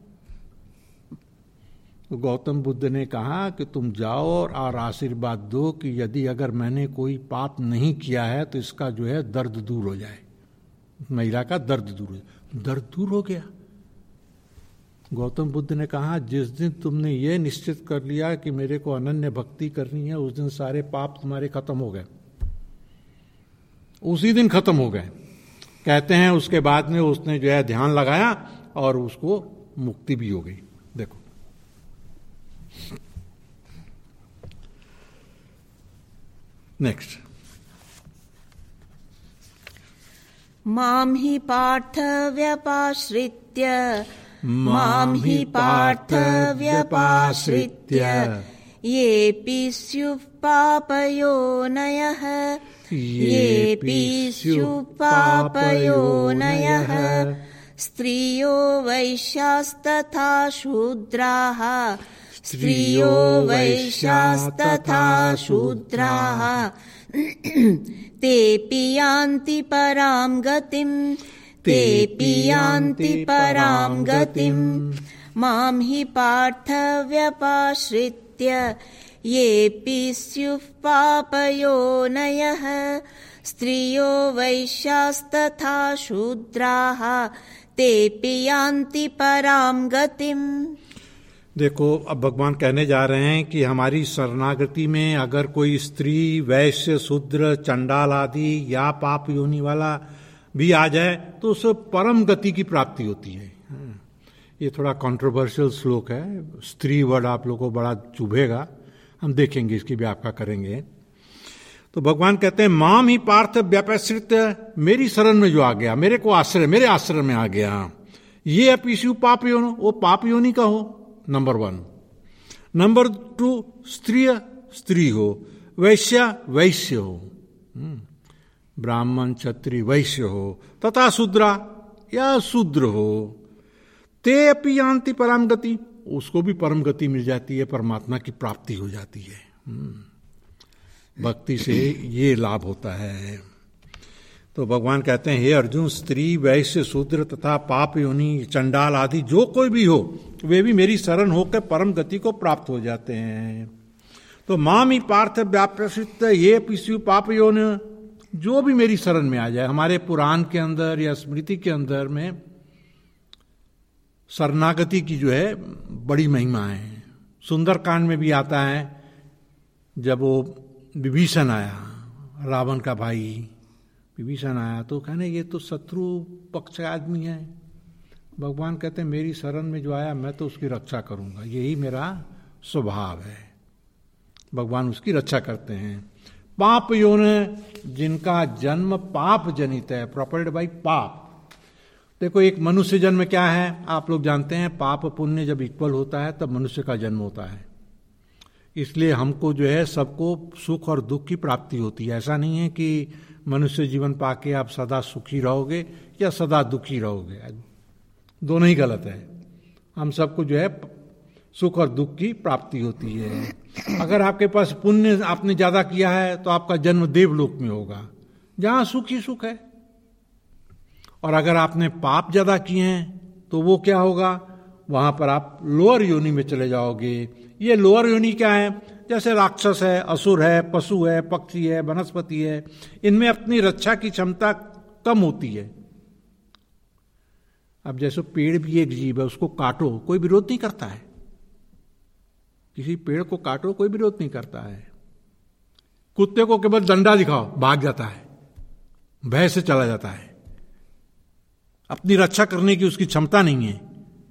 Speaker 2: तो गौतम बुद्ध ने कहा कि तुम जाओ और आशीर्वाद दो कि यदि अगर मैंने कोई पाप नहीं किया है तो इसका जो है दर्द दूर हो जाए, महिला का दर्द दूर हो जाए। दर्द दूर हो गया। गौतम बुद्ध ने कहा जिस दिन तुमने ये निश्चित कर लिया कि मेरे को अनन्य भक्ति करनी है, उस दिन सारे पाप तुम्हारे खत्म हो गए, उसी दिन खत्म हो गए। कहते हैं उसके बाद में उसने जो है ध्यान लगाया और उसको मुक्ति भी हो गई। देखो नेक्स्ट।
Speaker 1: मां हि पार्थ व्यपाश्रित्य मां हि पार्थ व्यपाश्रित्य येऽपि स्युः पापयोनयः येऽपि स्युः पापयोनयः स्त्रियो वैश्यास्तथा शूद्राः स्त्रियो वैश्यास्तथा शूद्राः तेऽपि यान्ति परां गतिम् तेऽपि यान्ति परां गतिम् मां हि पार्थ व्यपाश्रित्य येऽपि स्युः पापयोनयः स्त्रियो वैश्यास्तथा शूद्राः तेऽपि यान्ति परां गतिम्।
Speaker 2: देखो अब भगवान कहने जा रहे हैं कि हमारी शरणागति में अगर कोई स्त्री, वैश्य, शूद्र, चंडाल आदि या पाप योनि वाला भी आ जाए तो उसे परम गति की प्राप्ति होती है। ये थोड़ा कंट्रोवर्शियल श्लोक है, स्त्री वर्ड आप लोगों को बड़ा चुभेगा, हम देखेंगे, इसकी व्याख्या करेंगे। तो भगवान कहते हैं माम ही पार्थ व्यापश्रित, मेरी शरण में जो आ गया, मेरे को आश्रय, मेरे आश्रय में आ गया, ये अपीशु पाप योनि, वो पाप योनि का हो, नंबर वन। नंबर टू, स्त्री स्त्री हो, वैश्य वैश्य हो, ब्राह्मण क्षत्रिय वैश्य हो, तथा शूद्रा या शूद्र हो, ते अपि यान्ति परम गति, उसको भी परम गति मिल जाती है, परमात्मा की प्राप्ति हो जाती है। भक्ति से ये लाभ होता है। तो भगवान कहते हैं हे अर्जुन, स्त्री, वैश्य, शूद्र तथा पाप योनि, चंडाल आदि जो कोई भी हो, वे भी मेरी शरण होकर परम गति को प्राप्त हो जाते हैं। तो मामी पार्थ व्यापश्रित ये पिशु पाप योनि, जो भी मेरी शरण में आ जाए। हमारे पुराण के अंदर या स्मृति के अंदर में शरणागति की जो है बड़ी महिमा है। सुंदरकांड में भी आता है, जब वो विभीषण आया, रावण का भाई विभीषण आया, तो कहने ये तो शत्रु पक्ष का आदमी है। भगवान कहते हैं मेरी शरण में जो आया मैं तो उसकी रक्षा करूंगा, यही मेरा स्वभाव है। भगवान उसकी रक्षा करते हैं। पाप योन, जिनका जन्म पाप जनित है, प्रोपेल्ड बाई पाप। देखो एक मनुष्य जन्म क्या है, आप लोग जानते हैं, पाप पुण्य जब इक्वल होता है तब मनुष्य का जन्म होता है। इसलिए हमको जो है सबको सुख और दुख की प्राप्ति होती है। ऐसा नहीं है कि मनुष्य जीवन पाके आप सदा सुखी रहोगे या सदा दुखी रहोगे, दोनों ही गलत है। हम सबको जो है सुख और दुख की प्राप्ति होती है। अगर आपके पास पुण्य आपने ज्यादा किया है तो आपका जन्म देवलोक में होगा, जहां सुख ही सुख है। और अगर आपने पाप ज्यादा किए हैं तो वो क्या होगा, वहां पर आप लोअर योनि में चले जाओगे। ये लोअर योनि क्या है, जैसे राक्षस है, असुर है, पशु है, पक्षी है, वनस्पति है, इनमें अपनी रक्षा की क्षमता कम होती है। अब जैसे पेड़ भी एक जीव है, उसको काटो कोई विरोध नहीं करता है, किसी पेड़ को काटो कोई विरोध नहीं करता है। कुत्ते को केवल डंडा दिखाओ भाग जाता है, भय से चला जाता है, अपनी रक्षा करने की उसकी क्षमता नहीं है।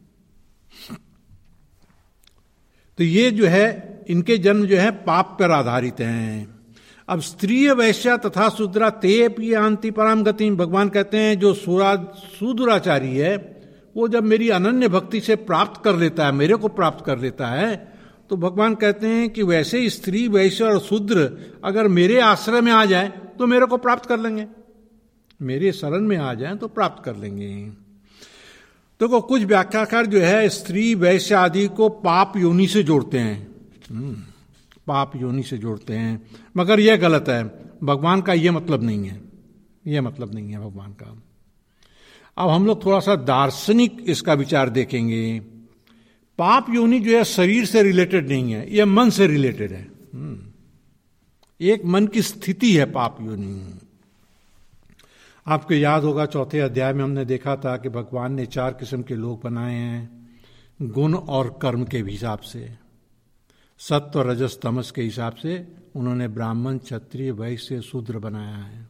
Speaker 2: तो ये जो है इनके जन्म जो है पाप पर आधारित हैं। अब स्त्री, वैश्या तथा शूद्रा ते अपि यान्ति पराम गति। भगवान कहते हैं जो शूद्राचारी है वो जब मेरी अनन्य भक्ति से प्राप्त कर लेता है, मेरे को प्राप्त कर लेता है, तो भगवान कहते हैं कि वैसे स्त्री, वैश्य और शूद्र अगर मेरे आश्रय में आ जाए तो मेरे को प्राप्त कर लेंगे, मेरे शरण में आ जाए तो प्राप्त कर लेंगे। तो कुछ व्याख्याकार जो है स्त्री, वैश्य आदि को पाप योनि से जोड़ते हैं। पाप योनि से जोड़ते हैं, मगर यह गलत है। भगवान का यह मतलब नहीं है, यह मतलब नहीं है भगवान का। अब हम लोग थोड़ा सा दार्शनिक इसका विचार देखेंगे। पाप योनि जो है शरीर से रिलेटेड नहीं है, यह मन से रिलेटेड है। एक मन की स्थिति है पाप योनि। आपको याद होगा चौथे अध्याय में हमने देखा था कि भगवान ने चार किस्म के लोग बनाए हैं, गुण और कर्म के हिसाब से, सत्व रजस तमस के हिसाब से उन्होंने ब्राह्मण क्षत्रिय वैश्य शूद्र बनाया है।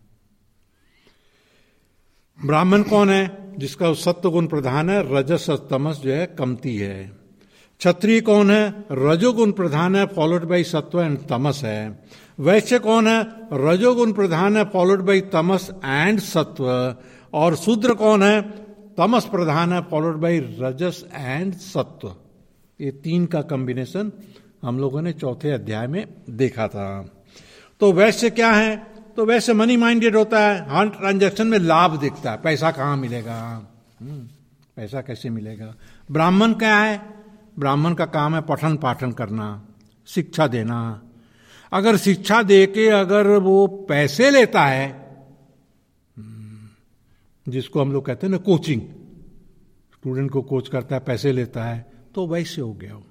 Speaker 2: ब्राह्मण कौन है? जिसका सत्व गुण प्रधान है, रजस और तमस जो है कमती है। क्षत्रिय कौन है? रजोगुण प्रधान है, फॉलोड बाई सत्व एंड तमस है। वैश्य कौन है? रजोगुण प्रधान है, फॉलोड बाई तमस एंड सत्व। और शूद्र कौन है? तमस प्रधान है, फॉलोड बाई रजस एंड सत्व। ये तीन का कॉम्बिनेशन हम लोगों ने चौथे अध्याय में देखा था। तो वैश्य क्या है? तो वैसे मनी माइंडेड होता है, हर ट्रांजैक्शन में लाभ देखता है, पैसा कहां मिलेगा, पैसा कैसे मिलेगा। ब्राह्मण क्या है? ब्राह्मण का काम है पठन पाठन करना, शिक्षा देना। अगर शिक्षा देके अगर वो पैसे लेता है, जिसको हम लोग कहते हैं ना कोचिंग, स्टूडेंट को कोच करता है, पैसे लेता है, तो वैश्य हो गया,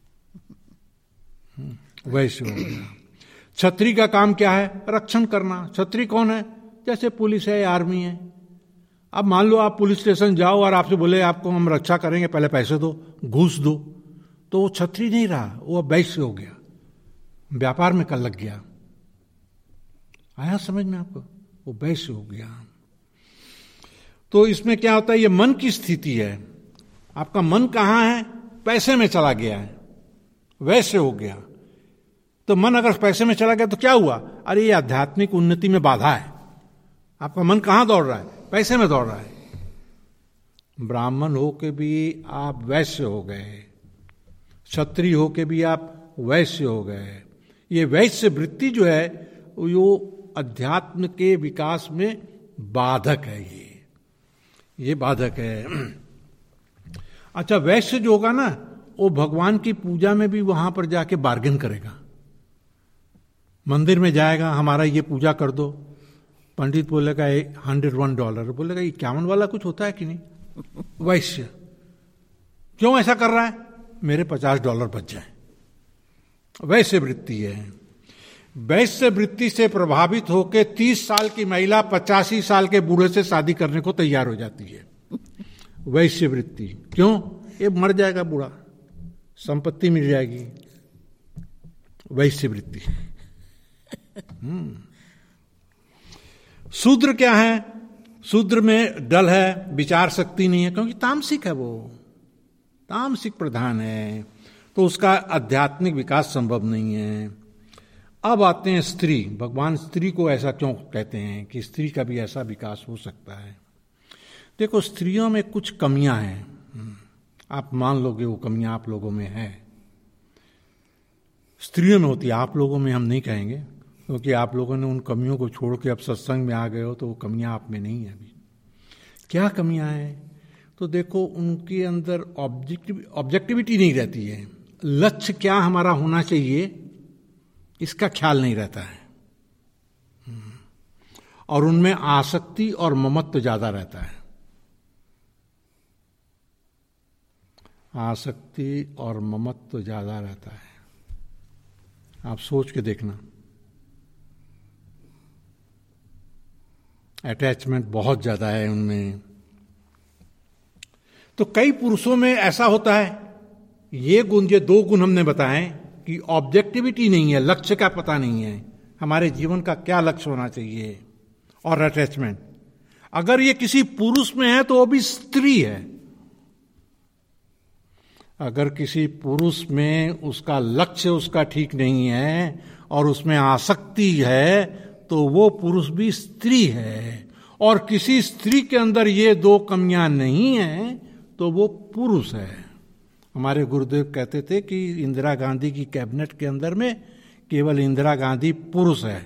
Speaker 2: वैश्य हो गया। क्षत्रिय का काम क्या है? रक्षण करना। क्षत्रिय कौन है? जैसे पुलिस है, आर्मी है। अब मान लो आप पुलिस स्टेशन जाओ और आपसे बोले आपको हम रक्षा करेंगे, पहले पैसे दो, घूस दो, तो वो क्षत्रिय नहीं रहा, वो वैश्य हो गया, व्यापार में कल लग गया। आया समझ में आपको? वो वैश्य हो गया। तो इसमें क्या होता है? ये मन की स्थिति है। आपका मन कहां है? पैसे में चला गया है, वैश्य हो गया। तो मन अगर पैसे में चला गया तो क्या हुआ? अरे ये आध्यात्मिक उन्नति में बाधा है। आपका मन कहां दौड़ रहा है? पैसे में दौड़ रहा है। ब्राह्मण होके भी आप वैश्य हो गए, क्षत्रिय होके भी आप वैश्य हो गए। ये वैश्य वृत्ति जो है वो अध्यात्म के विकास में बाधक है। ये ये बाधक है। अच्छा, वैश्य जो होगा ना, वो भगवान की पूजा में भी वहां पर जाके बार्गेन करेगा। मंदिर में जाएगा, हमारा ये पूजा कर दो, पंडित बोलेगा हंड्रेड वन डॉलर, बोलेगा इक्यावन वाला कुछ होता है कि नहीं? वैश्य क्यों ऐसा कर रहा है? मेरे पचास डॉलर बच जाए। वैश्य वृत्ति है। वैश्य वृत्ति से प्रभावित होकर तीस साल की महिला पचासी साल के बूढ़े से शादी करने को तैयार हो जाती है। वैश्य वृत्ति क्यों? ये मर जाएगा बूढ़ा, संपत्ति मिल जाएगी। वैश्य वृत्ति। शूद्र क्या है? शूद्र में डल है, विचार शक्ति नहीं है, क्योंकि तामसिक है, वो तामसिक प्रधान है, तो उसका आध्यात्मिक विकास संभव नहीं है। अब आते हैं स्त्री। भगवान स्त्री को ऐसा क्यों कहते हैं कि स्त्री का भी ऐसा विकास हो सकता है? देखो, स्त्रियों में कुछ कमियां हैं, आप मान लोगे वो कमियां आप लोगों में है, स्त्रियों में होती है, आप लोगों में हम नहीं कहेंगे, क्योंकि आप लोगों ने उन कमियों को छोड़ के अब सत्संग में आ गए हो, तो वो कमियां आप में नहीं है अभी। क्या कमियां हैं? तो देखो, उनके अंदर ऑब्जेक्टिव ऑब्जेक्टिविटी नहीं रहती है। लक्ष्य क्या हमारा होना चाहिए इसका ख्याल नहीं रहता है, और उनमें आसक्ति और ममत्व ज्यादा रहता है। आसक्ति और ममत्व ज्यादा रहता है। आप सोच के देखना, अटैचमेंट बहुत ज्यादा है उनमें। तो कई पुरुषों में ऐसा होता है, ये गुण, ये दो गुण हमने बताए कि ऑब्जेक्टिविटी नहीं है, लक्ष्य का पता नहीं है, हमारे जीवन का क्या लक्ष्य होना चाहिए, और अटैचमेंट। अगर ये किसी पुरुष में है तो वो भी स्त्री है। अगर किसी पुरुष में उसका लक्ष्य उसका ठीक नहीं है और उसमें आसक्ति है तो वो पुरुष भी स्त्री है। और किसी स्त्री के अंदर ये दो कमियां नहीं है तो वो पुरुष है। हमारे गुरुदेव कहते थे कि इंदिरा गांधी की कैबिनेट के अंदर में केवल इंदिरा गांधी पुरुष है,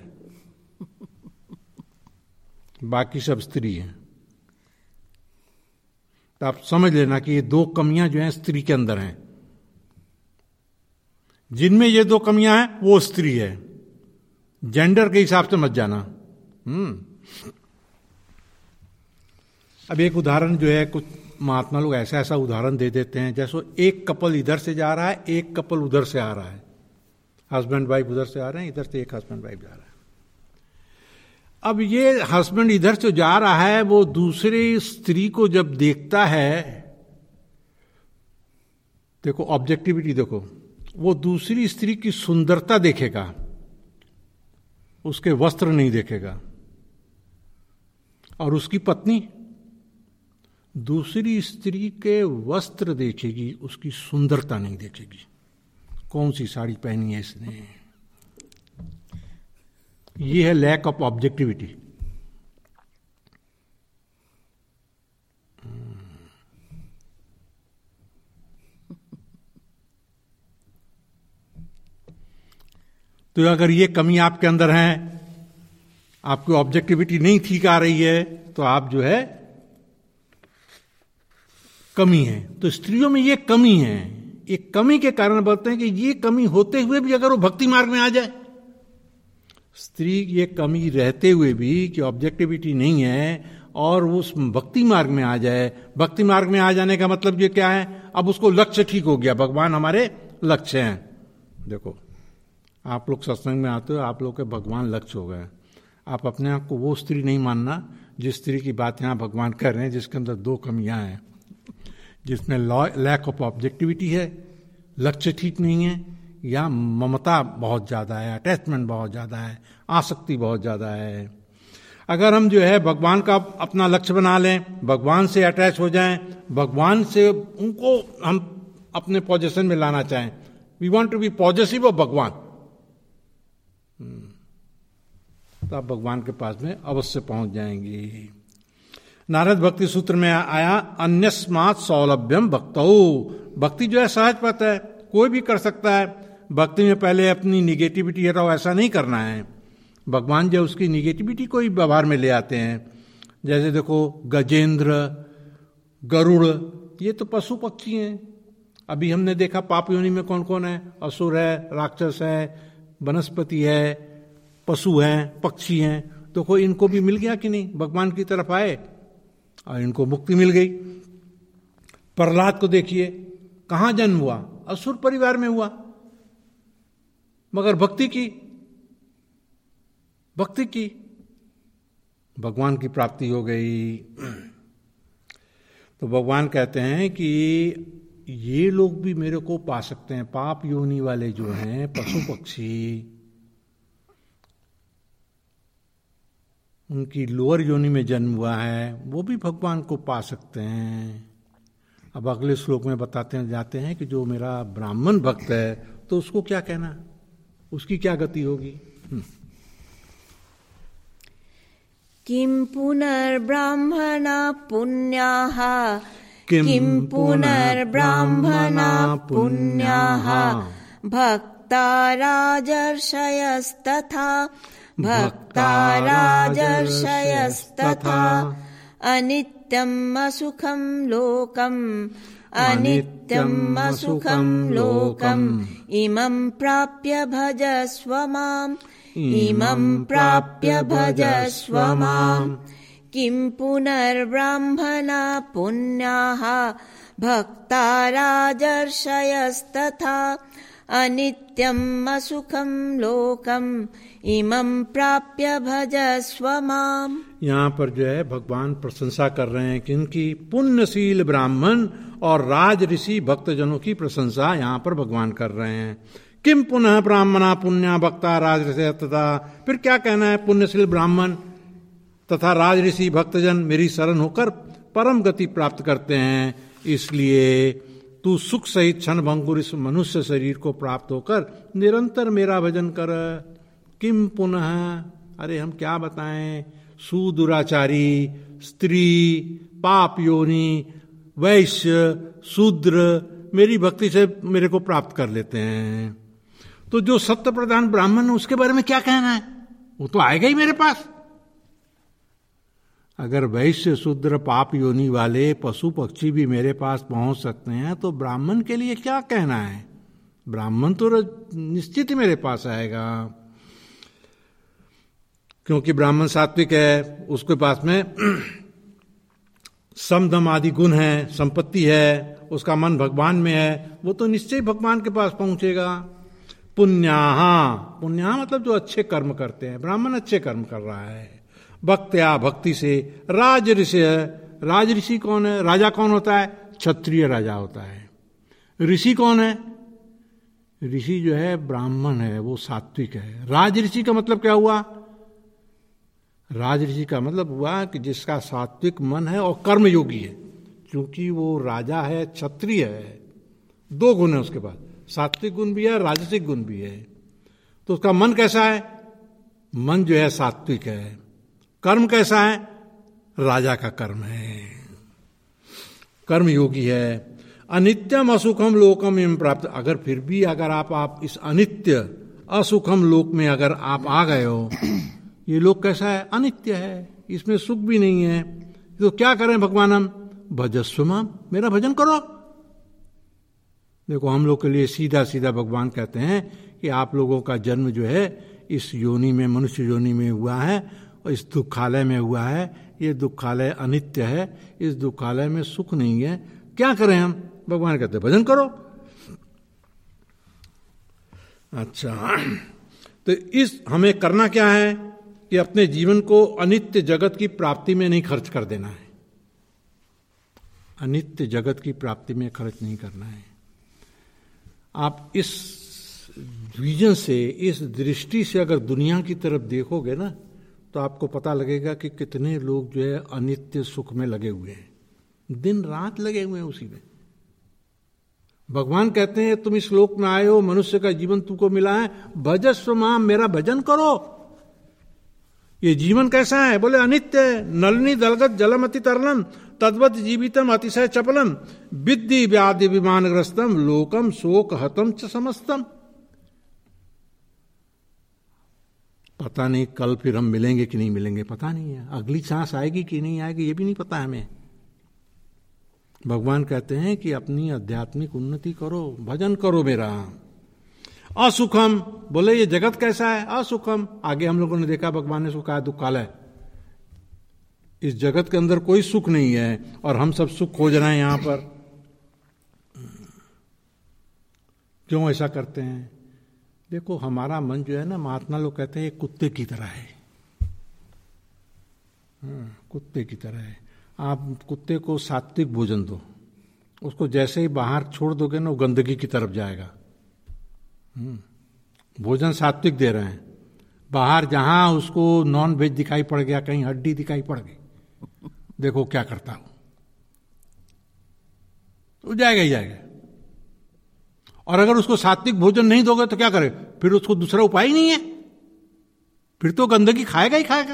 Speaker 2: बाकी सब स्त्री है। तो आप समझ लेना कि ये दो कमियां जो हैं स्त्री के अंदर हैं। जिनमें ये दो कमियां हैं वो स्त्री है। जेंडर के हिसाब से मत जाना। हम्म अब एक उदाहरण जो है, कुछ महात्मा लोग ऐसा ऐसा उदाहरण दे देते हैं, जैसे एक कपल इधर से जा रहा है, एक कपल उधर से आ रहा है, हस्बैंड वाइफ उधर से आ रहे हैं, इधर से एक हस्बैंड वाइफ जा रहा है। अब ये हस्बैंड इधर से जा रहा है, वो दूसरी स्त्री को जब देखता है, देखो ऑब्जेक्टिविटी देखो, वो दूसरी स्त्री की सुंदरता देखेगा, उसके वस्त्र नहीं देखेगा। और उसकी पत्नी दूसरी स्त्री के वस्त्र देखेगी, उसकी सुंदरता नहीं देखेगी। कौन सी साड़ी पहनी है इसने, ये है लैक ऑफ ऑब्जेक्टिविटी। तो अगर ये कमी आपके अंदर है, आपकी ऑब्जेक्टिविटी नहीं ठीक आ रही है, तो आप जो है कमी है। तो स्त्रियों में ये कमी है। एक कमी के कारण बोलते हैं कि ये कमी होते हुए भी अगर वो भक्ति मार्ग में आ जाए, स्त्री ये कमी रहते हुए भी कि ऑब्जेक्टिविटी नहीं है और वो उस भक्ति मार्ग में आ जाए, भक्ति मार्ग में आ जाने का मतलब ये क्या है, अब उसको लक्ष्य ठीक हो गया, भगवान हमारे लक्ष्य हैं। देखो आप लोग सत्संग में आते हो, आप लोग के भगवान लक्ष्य हो गए। आप अपने आप को वो स्त्री नहीं मानना जिस स्त्री की बात यहां भगवान कर रहे हैं, जिसके अंदर दो कमियां हैं, जिसमें लैक ऑफ ऑब्जेक्टिविटी है, लक्ष्य ठीक नहीं है, या ममता बहुत ज्यादा है, अटैचमेंट बहुत ज्यादा है, आसक्ति बहुत ज्यादा है। अगर हम जो है भगवान का अपना लक्ष्य बना लें, भगवान से अटैच हो जाएं, भगवान से उनको हम अपने पोजीशन में लाना चाहें, we want to be possessive of Bhagwan, तो आप भगवान के पास में अवश्य पहुंच जाएंगे। नारद भक्ति सूत्र में आया अन्यस्मात् सौलभ्यम भक्तौ। भक्ति जो है सहज पथ है, कोई भी कर सकता है। भक्ति में पहले अपनी निगेटिविटी हटाओ, ऐसा नहीं करना है। भगवान जो उसकी निगेटिविटी को ही व्यवहार में ले आते हैं। जैसे देखो गजेंद्र, गरुड़, ये तो पशु पक्षी हैं। अभी हमने देखा पाप योनि में कौन कौन है, असुर है, राक्षस है, वनस्पति है, पशु हैं, पक्षी हैं। तो कोई इनको भी मिल गया कि नहीं, भगवान की तरफ आए और इनको मुक्ति मिल गई। प्रहलाद को देखिए, कहां जन्म हुआ, असुर परिवार में हुआ, मगर भक्ति की भक्ति की भगवान की प्राप्ति हो गई। तो भगवान कहते हैं कि ये लोग भी मेरे को पा सकते हैं। पाप योनि वाले जो हैं पशु पक्षी, उनकी लोअर योनि में जन्म हुआ है, वो भी भगवान को पा सकते हैं। अब अगले श्लोक में बताते हैं जाते हैं कि जो मेरा ब्राह्मण भक्त है तो उसको क्या कहना, उसकी क्या गति होगी।
Speaker 1: किम पुनर्ब्राह्मणा पुण्याः, किम पुनर्ब्राह्मणा पुण्याः, भक्ता राजर्षयस्तथा, भक्ता राजर्षयस्तथा, अनित्यम् असुखं लोकम्, अनित्यम् असुखं लोकम्, इमं प्राप्य भजस्व माम्, इमं प्राप्य भजस्व माम्। किं पुनर्ब्राह्मणा पुण्याः, भक्ता राजर्षयस्तथा, अनित्यम् असुखं लोकम्, इमं प्राप्य भजस्व माम्।
Speaker 2: यहाँ पर जो है भगवान प्रशंसा कर रहे हैं कि इनकी पुण्यशील ब्राह्मण और राज ऋषि भक्तजनों की प्रशंसा यहाँ पर भगवान कर रहे हैं। किम पुनः ब्राह्मणा पुण्या भक्ता राज ऋषि तथा, फिर क्या कहना है, पुण्यशील ब्राह्मण तथा राज ऋषि भक्तजन मेरी शरण होकर परम गति प्राप्त करते हैं, इसलिए तू सुख सहित क्षण भंगुर इस मनुष्य शरीर को प्राप्त होकर निरंतर मेरा भजन कर। किम पुनः, अरे हम क्या बताएं, सुदुराचारी, स्त्री, पाप योनि, वैश्य, शूद्र मेरी भक्ति से मेरे को प्राप्त कर लेते हैं। तो जो सत्य प्रधान ब्राह्मण है उसके बारे में क्या कहना है, वो तो आएगा ही मेरे पास। अगर वैश्य, शूद्र, पाप योनि वाले पशु पक्षी भी मेरे पास पहुंच सकते हैं तो ब्राह्मण के लिए क्या कहना है। ब्राह्मण तो निश्चित ही मेरे पास आएगा, क्योंकि ब्राह्मण सात्विक है, उसके पास में सम दम आदि गुण है, संपत्ति है, उसका मन भगवान में है, वो तो निश्चय भगवान के पास पहुंचेगा। पुण्याहा, पुण्याहा मतलब जो अच्छे कर्म करते हैं, ब्राह्मण अच्छे कर्म कर रहा है। भक्त्या, भक्ति से। राज ऋषि है, राज ऋषि कौन है? राजा कौन होता है? क्षत्रिय राजा होता है। ऋषि कौन है? ऋषि जो है ब्राह्मण है, वो सात्विक है। राज ऋषि का मतलब क्या हुआ? राज ऋषि का मतलब हुआ कि जिसका सात्विक मन है और कर्मयोगी है, क्योंकि वो राजा है, क्षत्रिय है, दो गुण है उसके पास, सात्विक गुण भी है, राजसिक गुण भी है। तो उसका मन कैसा है? मन जो है सात्विक है। कर्म कैसा है? राजा का कर्म है, कर्मयोगी है। अनित्यम असुखम लोकम एवं प्राप्त। अगर फिर भी अगर आप आप इस अनित्य असुखम लोक में अगर आप आ गए हो, ये लोक कैसा है? अनित्य है, इसमें सुख भी नहीं है, तो क्या करें भगवान? हम भजस्व माम, मेरा भजन करो। देखो हम लोग के लिए सीधा सीधा भगवान कहते हैं कि आप लोगों का जन्म जो है इस योनि में, मनुष्य योनि में हुआ है और इस दुखालय में हुआ है। ये दुखालय अनित्य है, इस दुखालय में सुख नहीं है, क्या करें हम? भगवान कहते हैं भजन करो। अच्छा, तो इस हमें करना क्या है कि अपने जीवन को अनित्य जगत की प्राप्ति में नहीं खर्च कर देना है। अनित्य जगत की प्राप्ति में खर्च नहीं करना है। आप इस विजन से, इस दृष्टि से अगर दुनिया की तरफ देखोगे ना, तो आपको पता लगेगा कि कितने लोग जो है अनित्य सुख में लगे हुए हैं, दिन रात लगे हुए हैं उसी में। भगवान कहते हैं तुम इस लोक में आए हो, मनुष्य का जीवन तुमको मिला है, भजस्व माम, मेरा भजन करो। ये जीवन कैसा है? बोले अनित्य है। नलिनी दलगत जलमति तरलम तद्वत जीवितम अतिशय चपलम विद्धि व्याधि विमानग्रस्तम लोकम शोक हतम च समस्तम। पता नहीं कल फिर हम मिलेंगे कि नहीं मिलेंगे, पता नहीं है। अगली सांस आएगी कि नहीं आएगी, ये भी नहीं पता हमें। भगवान कहते हैं कि अपनी आध्यात्मिक उन्नति करो, भजन करो मेरा। असुखम, बोले ये जगत कैसा है? असुखम। आगे हम लोगों ने देखा भगवान ने उसको कहा दुखालय। इस जगत के अंदर कोई सुख नहीं है और हम सब सुख खोज रहे हैं यहां पर। क्यों ऐसा करते हैं? देखो हमारा मन जो है ना, महात्मा लोग कहते हैं कुत्ते की तरह है, कुत्ते की तरह है। आप कुत्ते को सात्विक भोजन दो, उसको जैसे ही बाहर छोड़ दोगे ना, वो गंदगी की तरफ जाएगा। भोजन सात्विक दे रहे हैं, बाहर जहां उसको नॉन वेज दिखाई पड़ गया, कहीं हड्डी दिखाई पड़ गई, देखो क्या करता हूं, तो जाएगा ही जाएगा। और अगर उसको सात्विक भोजन नहीं दोगे तो क्या करे? फिर उसको दूसरा उपाय ही नहीं है, फिर तो गंदगी खाएगा ही खाएगा।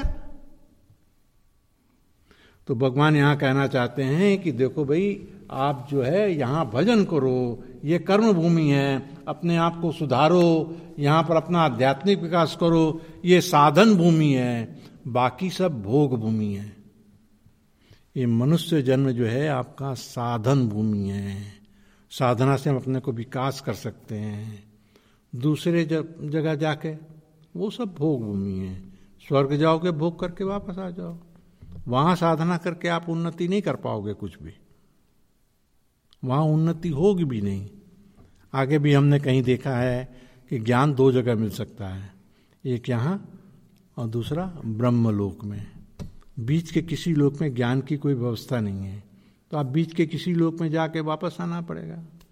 Speaker 2: तो भगवान यहां कहना चाहते हैं कि देखो भाई, आप जो है यहां भजन करो, ये कर्म भूमि है, अपने आप को सुधारो, यहां पर अपना आध्यात्मिक विकास करो, ये साधन भूमि है, बाकी सब भोग भूमि है। ये मनुष्य जन्म जो है आपका साधन भूमि है। साधना से हम अपने को विकास कर सकते हैं। दूसरे जगह जाके वो सब भोग भूमि है। स्वर्ग जाओगे, भोग करके वापस आ जाओ। वहां साधना करके आप उन्नति नहीं कर पाओगे, कुछ भी वहां उन्नति होगी भी नहीं। आगे भी हमने कहीं देखा है कि ज्ञान दो जगह मिल सकता है, एक यहाँ और दूसरा ब्रह्मलोक में। बीच के किसी लोक में ज्ञान की कोई व्यवस्था नहीं है, तो आप बीच के किसी लोक में जाके वापस आना पड़ेगा।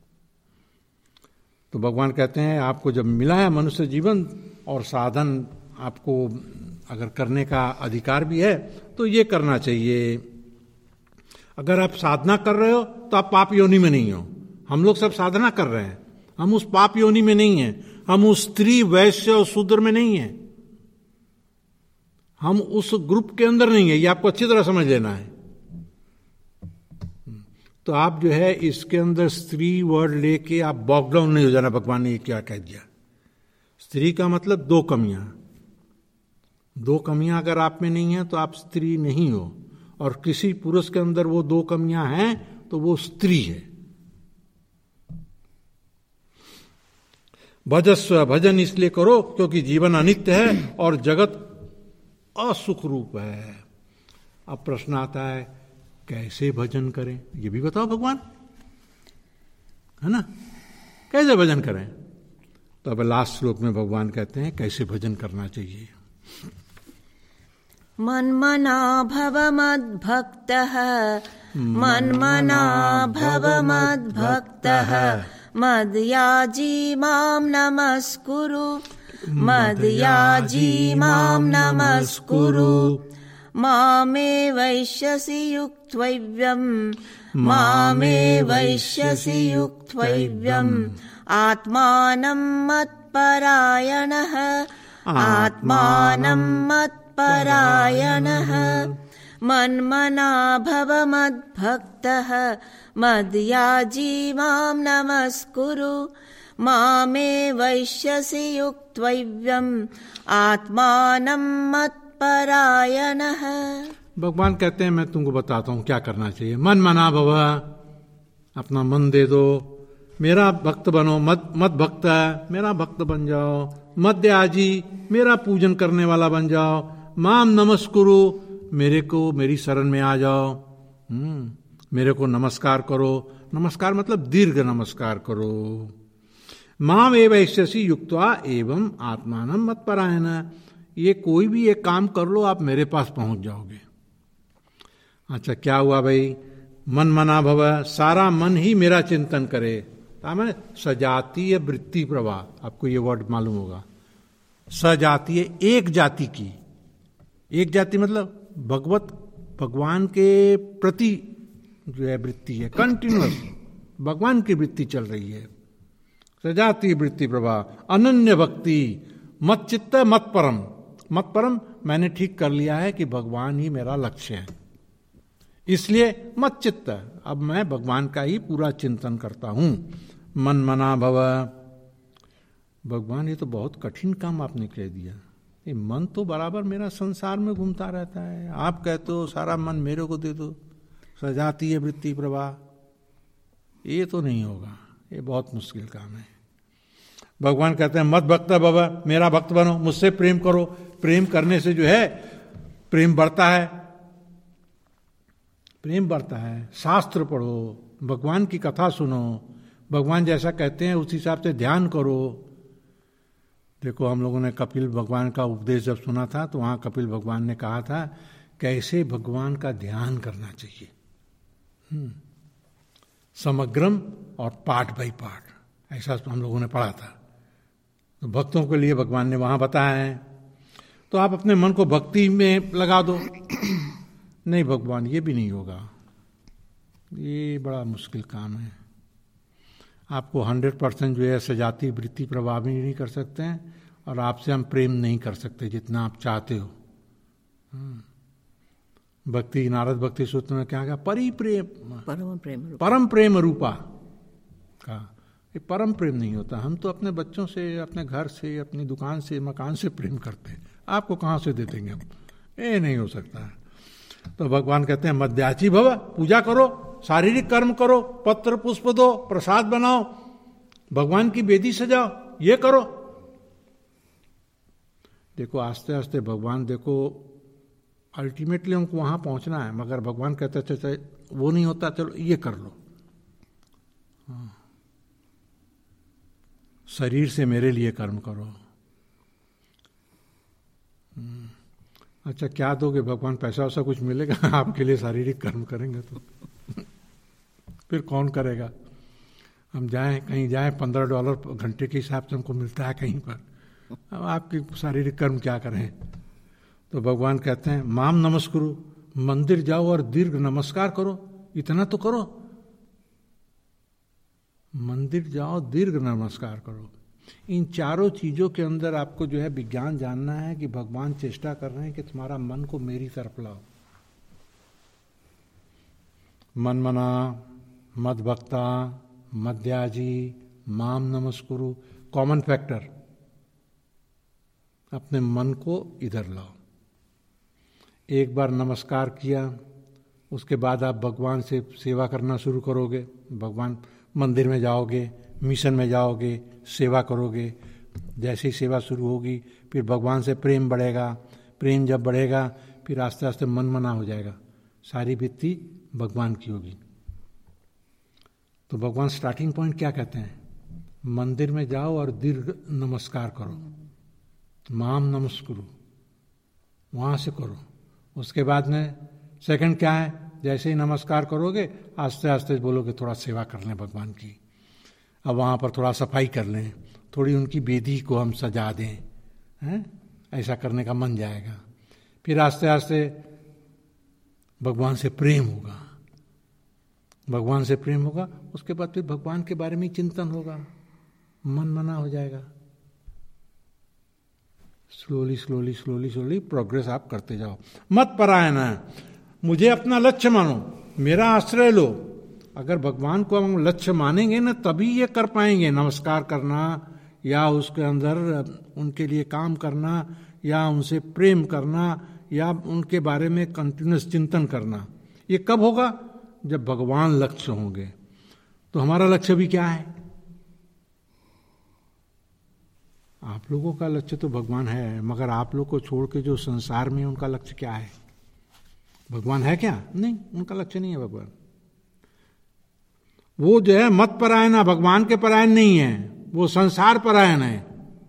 Speaker 2: तो भगवान कहते हैं आपको जब मिला है मनुष्य जीवन और साधन आपको अगर करने का अधिकार भी है तो ये करना चाहिए। अगर आप साधना कर रहे हो तो आप पाप योनि में नहीं हो। हम लोग सब साधना कर रहे हैं, हम उस पाप योनि में नहीं है, हम उस स्त्री वैश्य और शूद्र में नहीं है, हम उस ग्रुप के अंदर नहीं है। ये आपको अच्छी तरह समझ लेना है। तो आप जो है इसके अंदर स्त्री वर्ड लेके आप बॉकडाउन नहीं हो जाना। भगवान ने ये क्या कह दिया? स्त्री का मतलब दो कमियां, दो कमियां अगर आप में नहीं है तो आप स्त्री नहीं हो, और किसी पुरुष के अंदर वो दो कमियां हैं तो वो स्त्री है। भजस्व, भजन इसलिए करो क्योंकि जीवन अनित्य है और जगत असुख रूप है। अब प्रश्न आता है कैसे भजन करें, ये भी बताओ भगवान, है ना, कैसे भजन करें। तो अब लास्ट श्लोक में भगवान कहते हैं कैसे भजन करना चाहिए।
Speaker 1: मन्मना भव मद्भक्तः, मन्मना भव मद्भक्तः, मद्याजी मां नमस्कुरु, मद्याजी मां नमस्कुरु, मामे वैश्यसि युक्तैव्यम्, मामे वैश्यसि युक्तैव्यम्, आत्मानं मत्परायणः, आत्मानं मत्परायणः, मन्मना भव मद्भक्तः, मद्याजी मां नमस्कुरु, मामे वैश्यसि युक्तैव्यम्, आत्मानं मत्परायणः।
Speaker 2: भगवान कहते हैं मैं तुमको बताता हूं क्या करना चाहिए। मन मना भव, अपना मन दे दो, मेरा भक्त बनो, मत मत भक्त मेरा भक्त बन जाओ, मद्याजी मेरा पूजन करने वाला बन जाओ, माम नमस्कुरु मेरे को मेरी शरण में आ जाओ, हम्म मेरे को नमस्कार करो। नमस्कार मतलब दीर्घ नमस्कार करो। माम एव ऐश्यसी युक्त्वा एवं आत्मानं मत्परायण, ये कोई भी एक काम कर लो आप मेरे पास पहुंच जाओगे। अच्छा क्या हुआ भाई, मन मना भव, सारा मन ही मेरा चिंतन करे। मैंने सजातीय वृत्ति प्रवाह, आपको ये वर्ड मालूम होगा, सजातीय एक जाति की, एक जाति मतलब भगवत भगवान के प्रति जो है वृत्ति है, कंटिन्यूअस भगवान की वृत्ति चल रही है, सजातीय वृत्ति प्रवाह, अनन्य भक्ति, मत चित्त मत परम। मत परम मैंने ठीक कर लिया है कि भगवान ही मेरा लक्ष्य है, इसलिए मत चित्त, अब मैं भगवान का ही पूरा चिंतन करता हूं। मन मना भव, भगवान ये तो बहुत कठिन काम आपने कह दिया, ये मन तो बराबर मेरा संसार में घूमता रहता है, आप कहते हो सारा मन मेरे को दे दो, सजातीय वृत्ति प्रवाह, ये तो नहीं होगा, ये बहुत मुश्किल काम है। भगवान कहते हैं मत भक्त भव, मेरा भक्त बनो, मुझसे प्रेम करो। प्रेम करने से जो है प्रेम बढ़ता है, प्रेम बढ़ता है। शास्त्र पढ़ो, भगवान की कथा सुनो, भगवान जैसा कहते हैं उस हिसाब से ध्यान करो। देखो हम लोगों ने कपिल भगवान का उपदेश जब सुना था तो वहां कपिल भगवान ने कहा था कैसे भगवान का ध्यान करना चाहिए, समग्रम और पाठ बाई पाठ, ऐसा हम लोगों ने पढ़ा था। तो भक्तों के लिए भगवान ने वहां बताया है, तो आप अपने मन को भक्ति में लगा दो। नहीं भगवान ये भी नहीं होगा, ये बड़ा मुश्किल काम है। आपको हंड्रेड परसेंट जो है सजाती वृत्ति प्रभाव भी नहीं कर सकते हैं और आपसे हम प्रेम नहीं कर सकते जितना आप चाहते हो। भक्ति नारद भक्ति सूत्र में क्या कहा, परि प्रेम,
Speaker 1: परम प्रेम
Speaker 2: परम प्रेम रूपा का, ये परम प्रेम नहीं होता। हम तो अपने बच्चों से, अपने घर से, अपनी दुकान से, मकान से प्रेम करते हैं, आपको कहाँ से दे देंगे हम, ये नहीं हो सकता। तो भगवान कहते हैं मध्याची भव, पूजा करो, शारीरिक कर्म करो, पत्र पुष्प दो, प्रसाद बनाओ, भगवान की बेदी सजाओ, ये करो। देखो आस्ते आस्ते भगवान, देखो अल्टीमेटली हमको वहां पहुंचना है, मगर भगवान कहते अच्छा वो नहीं होता, चलो ये कर लो। हाँ। शरीर से मेरे लिए कर्म करो। अच्छा क्या दोगे भगवान, पैसा वैसा कुछ मिलेगा आपके लिए शारीरिक कर्म करेंगे तो फिर कौन करेगा। हम जाएं कहीं जाएं, पंद्रह डॉलर घंटे के हिसाब से हमको मिलता है कहीं पर, अब आपकी शारीरिक कर्म क्या करें। तो भगवान कहते हैं माम नमस्कुरु, मंदिर जाओ और दीर्घ नमस्कार करो, इतना तो करो, मंदिर जाओ दीर्घ नमस्कार करो। इन चारों चीजों के अंदर आपको जो है विज्ञान जानना है कि भगवान चेष्टा कर रहे हैं कि तुम्हारा मन को मेरी तरफ लाओ। मन मना, मद भक्ता, मध्याजी, माम नमस्कुरु, कॉमन फैक्टर, अपने मन को इधर लाओ। एक बार नमस्कार किया, उसके बाद आप भगवान से सेवा करना शुरू करोगे, भगवान मंदिर में जाओगे, मिशन में जाओगे, सेवा करोगे, जैसे ही सेवा शुरू होगी फिर भगवान से प्रेम बढ़ेगा, प्रेम जब बढ़ेगा फिर आस्ते आस्ते मन मना हो जाएगा, सारी वृत्ति भगवान की होगी। तो भगवान स्टार्टिंग पॉइंट क्या कहते हैं? मंदिर में जाओ और दीर्घ नमस्कार करो, माम नमस्कुरु, वहां से करो। उसके बाद में सेकंड क्या है? जैसे ही नमस्कार करोगे आस्ते आस्ते बोलोगे थोड़ा सेवा कर लें भगवान की, अब वहां पर थोड़ा सफाई कर लें, थोड़ी उनकी वेदी को हम सजा दें, हैं? ऐसा करने का मन जाएगा। फिर आस्ते आस्ते भगवान से प्रेम होगा, भगवान से प्रेम होगा, उसके बाद फिर भगवान के बारे में चिंतन होगा, मन मना हो जाएगा। Slowly slowly slowly slowly progress आप करते जाओ। मत परायण है, मुझे अपना लक्ष्य मानो, मेरा आश्रय लो। अगर भगवान को हम लक्ष्य मानेंगे ना तभी ये कर पाएंगे, नमस्कार करना या उसके अंदर उनके लिए काम करना या उनसे प्रेम करना या उनके बारे में कंटिन्यूस चिंतन करना। ये कब होगा? जब भगवान लक्ष्य होंगे। तो हमारा लक्ष्य भी क्या है? आप लोगों का लक्ष्य तो भगवान है, मगर आप लोग को छोड़ के जो संसार में उनका लक्ष्य क्या है? भगवान है क्या? नहीं, उनका लक्ष्य नहीं है भगवान। वो जो है मत परायण, भगवान के परायण नहीं है, वो संसार परायण है।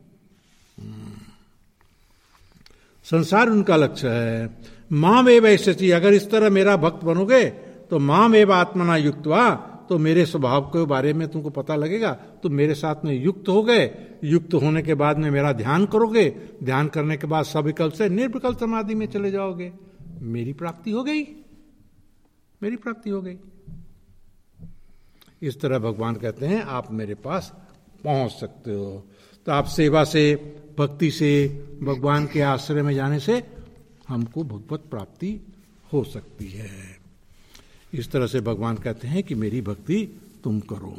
Speaker 2: संसार उनका लक्ष्य है। माम एव ऐसी, अगर इस तरह मेरा भक्त बनोगे तो माम एव आत्मना युक्त्वा, तो मेरे स्वभाव के बारे में तुमको पता लगेगा, तो मेरे साथ में युक्त हो गए। युक्त होने के बाद में मेरा ध्यान करोगे, ध्यान करने के बाद सविकल्प से निर्विकल्प समाधि में चले जाओगे, मेरी प्राप्ति हो गई, मेरी प्राप्ति हो गई। इस तरह भगवान कहते हैं आप मेरे पास पहुंच सकते हो। तो आप सेवा से, भक्ति से, भगवान के आश्रय में जाने से हमको भगवत प्राप्ति हो सकती है। इस तरह से भगवान कहते हैं कि मेरी भक्ति तुम करो।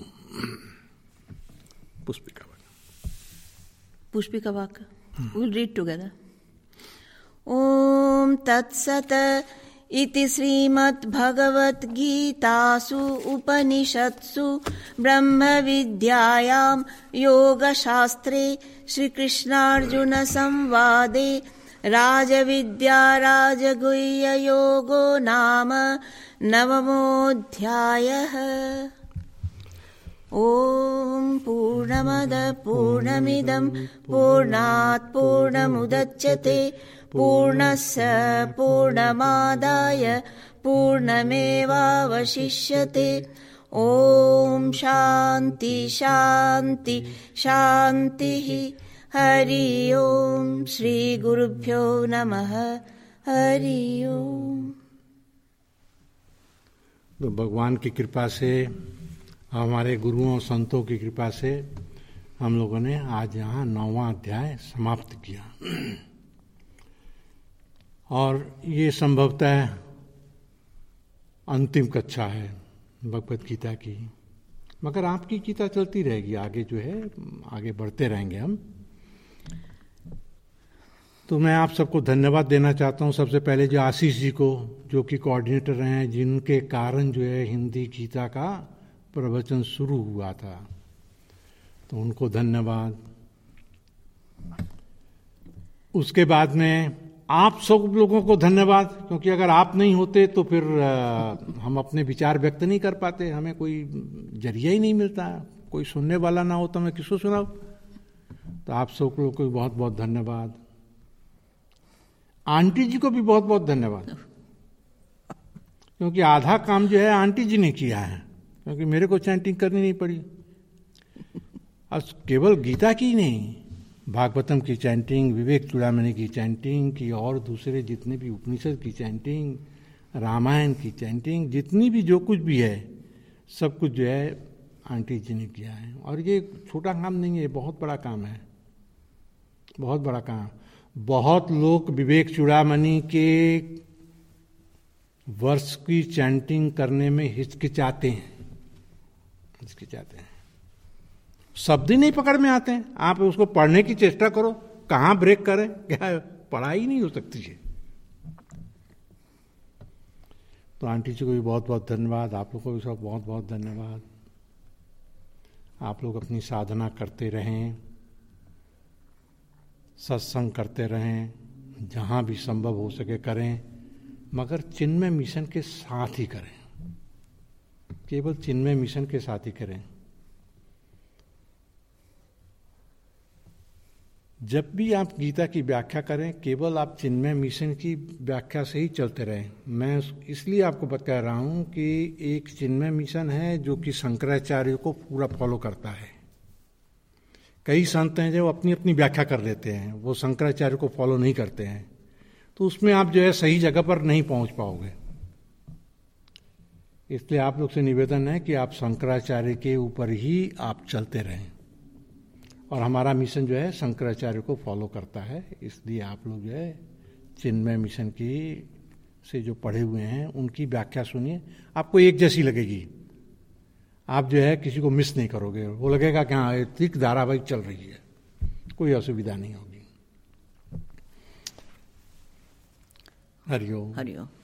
Speaker 2: पुष्पिका वाक्य,
Speaker 1: पुष्पिका वाक्य, we'll read together. ओम तत्सत इति श्रीमद्भगवद्गीतासु उपनिषत्सु ब्रह्मविद्यायां योगशास्त्रे श्रीकृष्णार्जुन संवादे राजविद्या राजगुह्ययोगो नाम नवमोऽध्यायः। ओम पूर्णमद पूर्णमिदं पूर्णात् पूर्णमुदच्यते पूर्णस्य पूर्णमादाय पूर्णमेवावशिष्यते। ओम शांति शांति शांतिः। हरि ओम। श्री गुरुभ्यो नमः। हरि ओम।
Speaker 2: तो भगवान की कृपा से, हमारे गुरुओं संतों की कृपा से हम लोगों ने आज यहाँ नौवां अध्याय समाप्त किया। और ये संभवतः अंतिम कक्षा है भगवत गीता की, मगर आपकी गीता चलती रहेगी, आगे जो है आगे बढ़ते रहेंगे हम। तो मैं आप सबको धन्यवाद देना चाहता हूँ। सबसे पहले जो आशीष जी को, जो कि कोऑर्डिनेटर हैं, जिनके कारण जो है हिंदी गीता का प्रवचन शुरू हुआ था, तो उनको धन्यवाद। उसके बाद में आप सब लोगों को धन्यवाद, क्योंकि अगर आप नहीं होते तो फिर आ, हम अपने विचार व्यक्त नहीं कर पाते, हमें कोई जरिया ही नहीं मिलता, कोई सुनने वाला ना हो तो मैं किसको सुनाऊं। तो आप सब लोगों को बहुत बहुत धन्यवाद। आंटी जी को भी बहुत बहुत धन्यवाद, क्योंकि आधा काम जो है आंटी जी ने किया है, क्योंकि मेरे को चैंटिंग करनी नहीं पड़ी। अब केवल गीता की नहीं, भागवतम की चैंटिंग, विवेक चूड़ामणि की चैंटिंग की, और दूसरे जितने भी उपनिषद की चैंटिंग, रामायण की चैंटिंग, जितनी भी जो कुछ भी है सब कुछ जो है आंटी जी ने किया है। और ये छोटा काम नहीं है, बहुत बड़ा काम है, बहुत बड़ा काम। बहुत लोग विवेक चूड़ामणि के वर्ष की चैंटिंग करने में हिचकिचाते हैं, हिचकिचाते हैं, शब्द ही नहीं पकड़ में आते हैं। आप उसको पढ़ने की चेष्टा करो, कहाँ ब्रेक करें, क्या पढ़ाई नहीं हो सकती है। तो आंटी जी को भी बहुत बहुत धन्यवाद, आप लोगों को भी सब बहुत बहुत धन्यवाद। आप लोग अपनी साधना करते रहें, सत्संग करते रहें, जहाँ भी संभव हो सके करें, मगर चिन्मय मिशन के साथ ही करें, केवल चिन्मय मिशन के साथ ही करें। जब भी आप गीता की व्याख्या करें, केवल आप चिन्मय मिशन की व्याख्या से ही चलते रहें। मैं इसलिए आपको बता रहा हूं कि एक चिन्मय मिशन है जो कि शंकराचार्य को पूरा फॉलो करता है। कई संत हैं जो अपनी अपनी व्याख्या कर लेते हैं, वो शंकराचार्य को फॉलो नहीं करते हैं, तो उसमें आप जो है सही जगह पर नहीं पहुंच पाओगे। इसलिए आप लोग से निवेदन है कि आप शंकराचार्य के ऊपर ही आप चलते रहें, और हमारा मिशन जो है शंकराचार्य को फॉलो करता है। इसलिए आप लोग जो है चिन्मय मिशन की से जो पढ़े हुए हैं उनकी व्याख्या सुनिए, आपको एक जैसी लगेगी, आप जो है किसी को मिस नहीं करोगे, वो लगेगा कि हाँ ठीक धारावाहिक चल रही है, कोई असुविधा नहीं होगी। हरिओम
Speaker 1: हरिओम।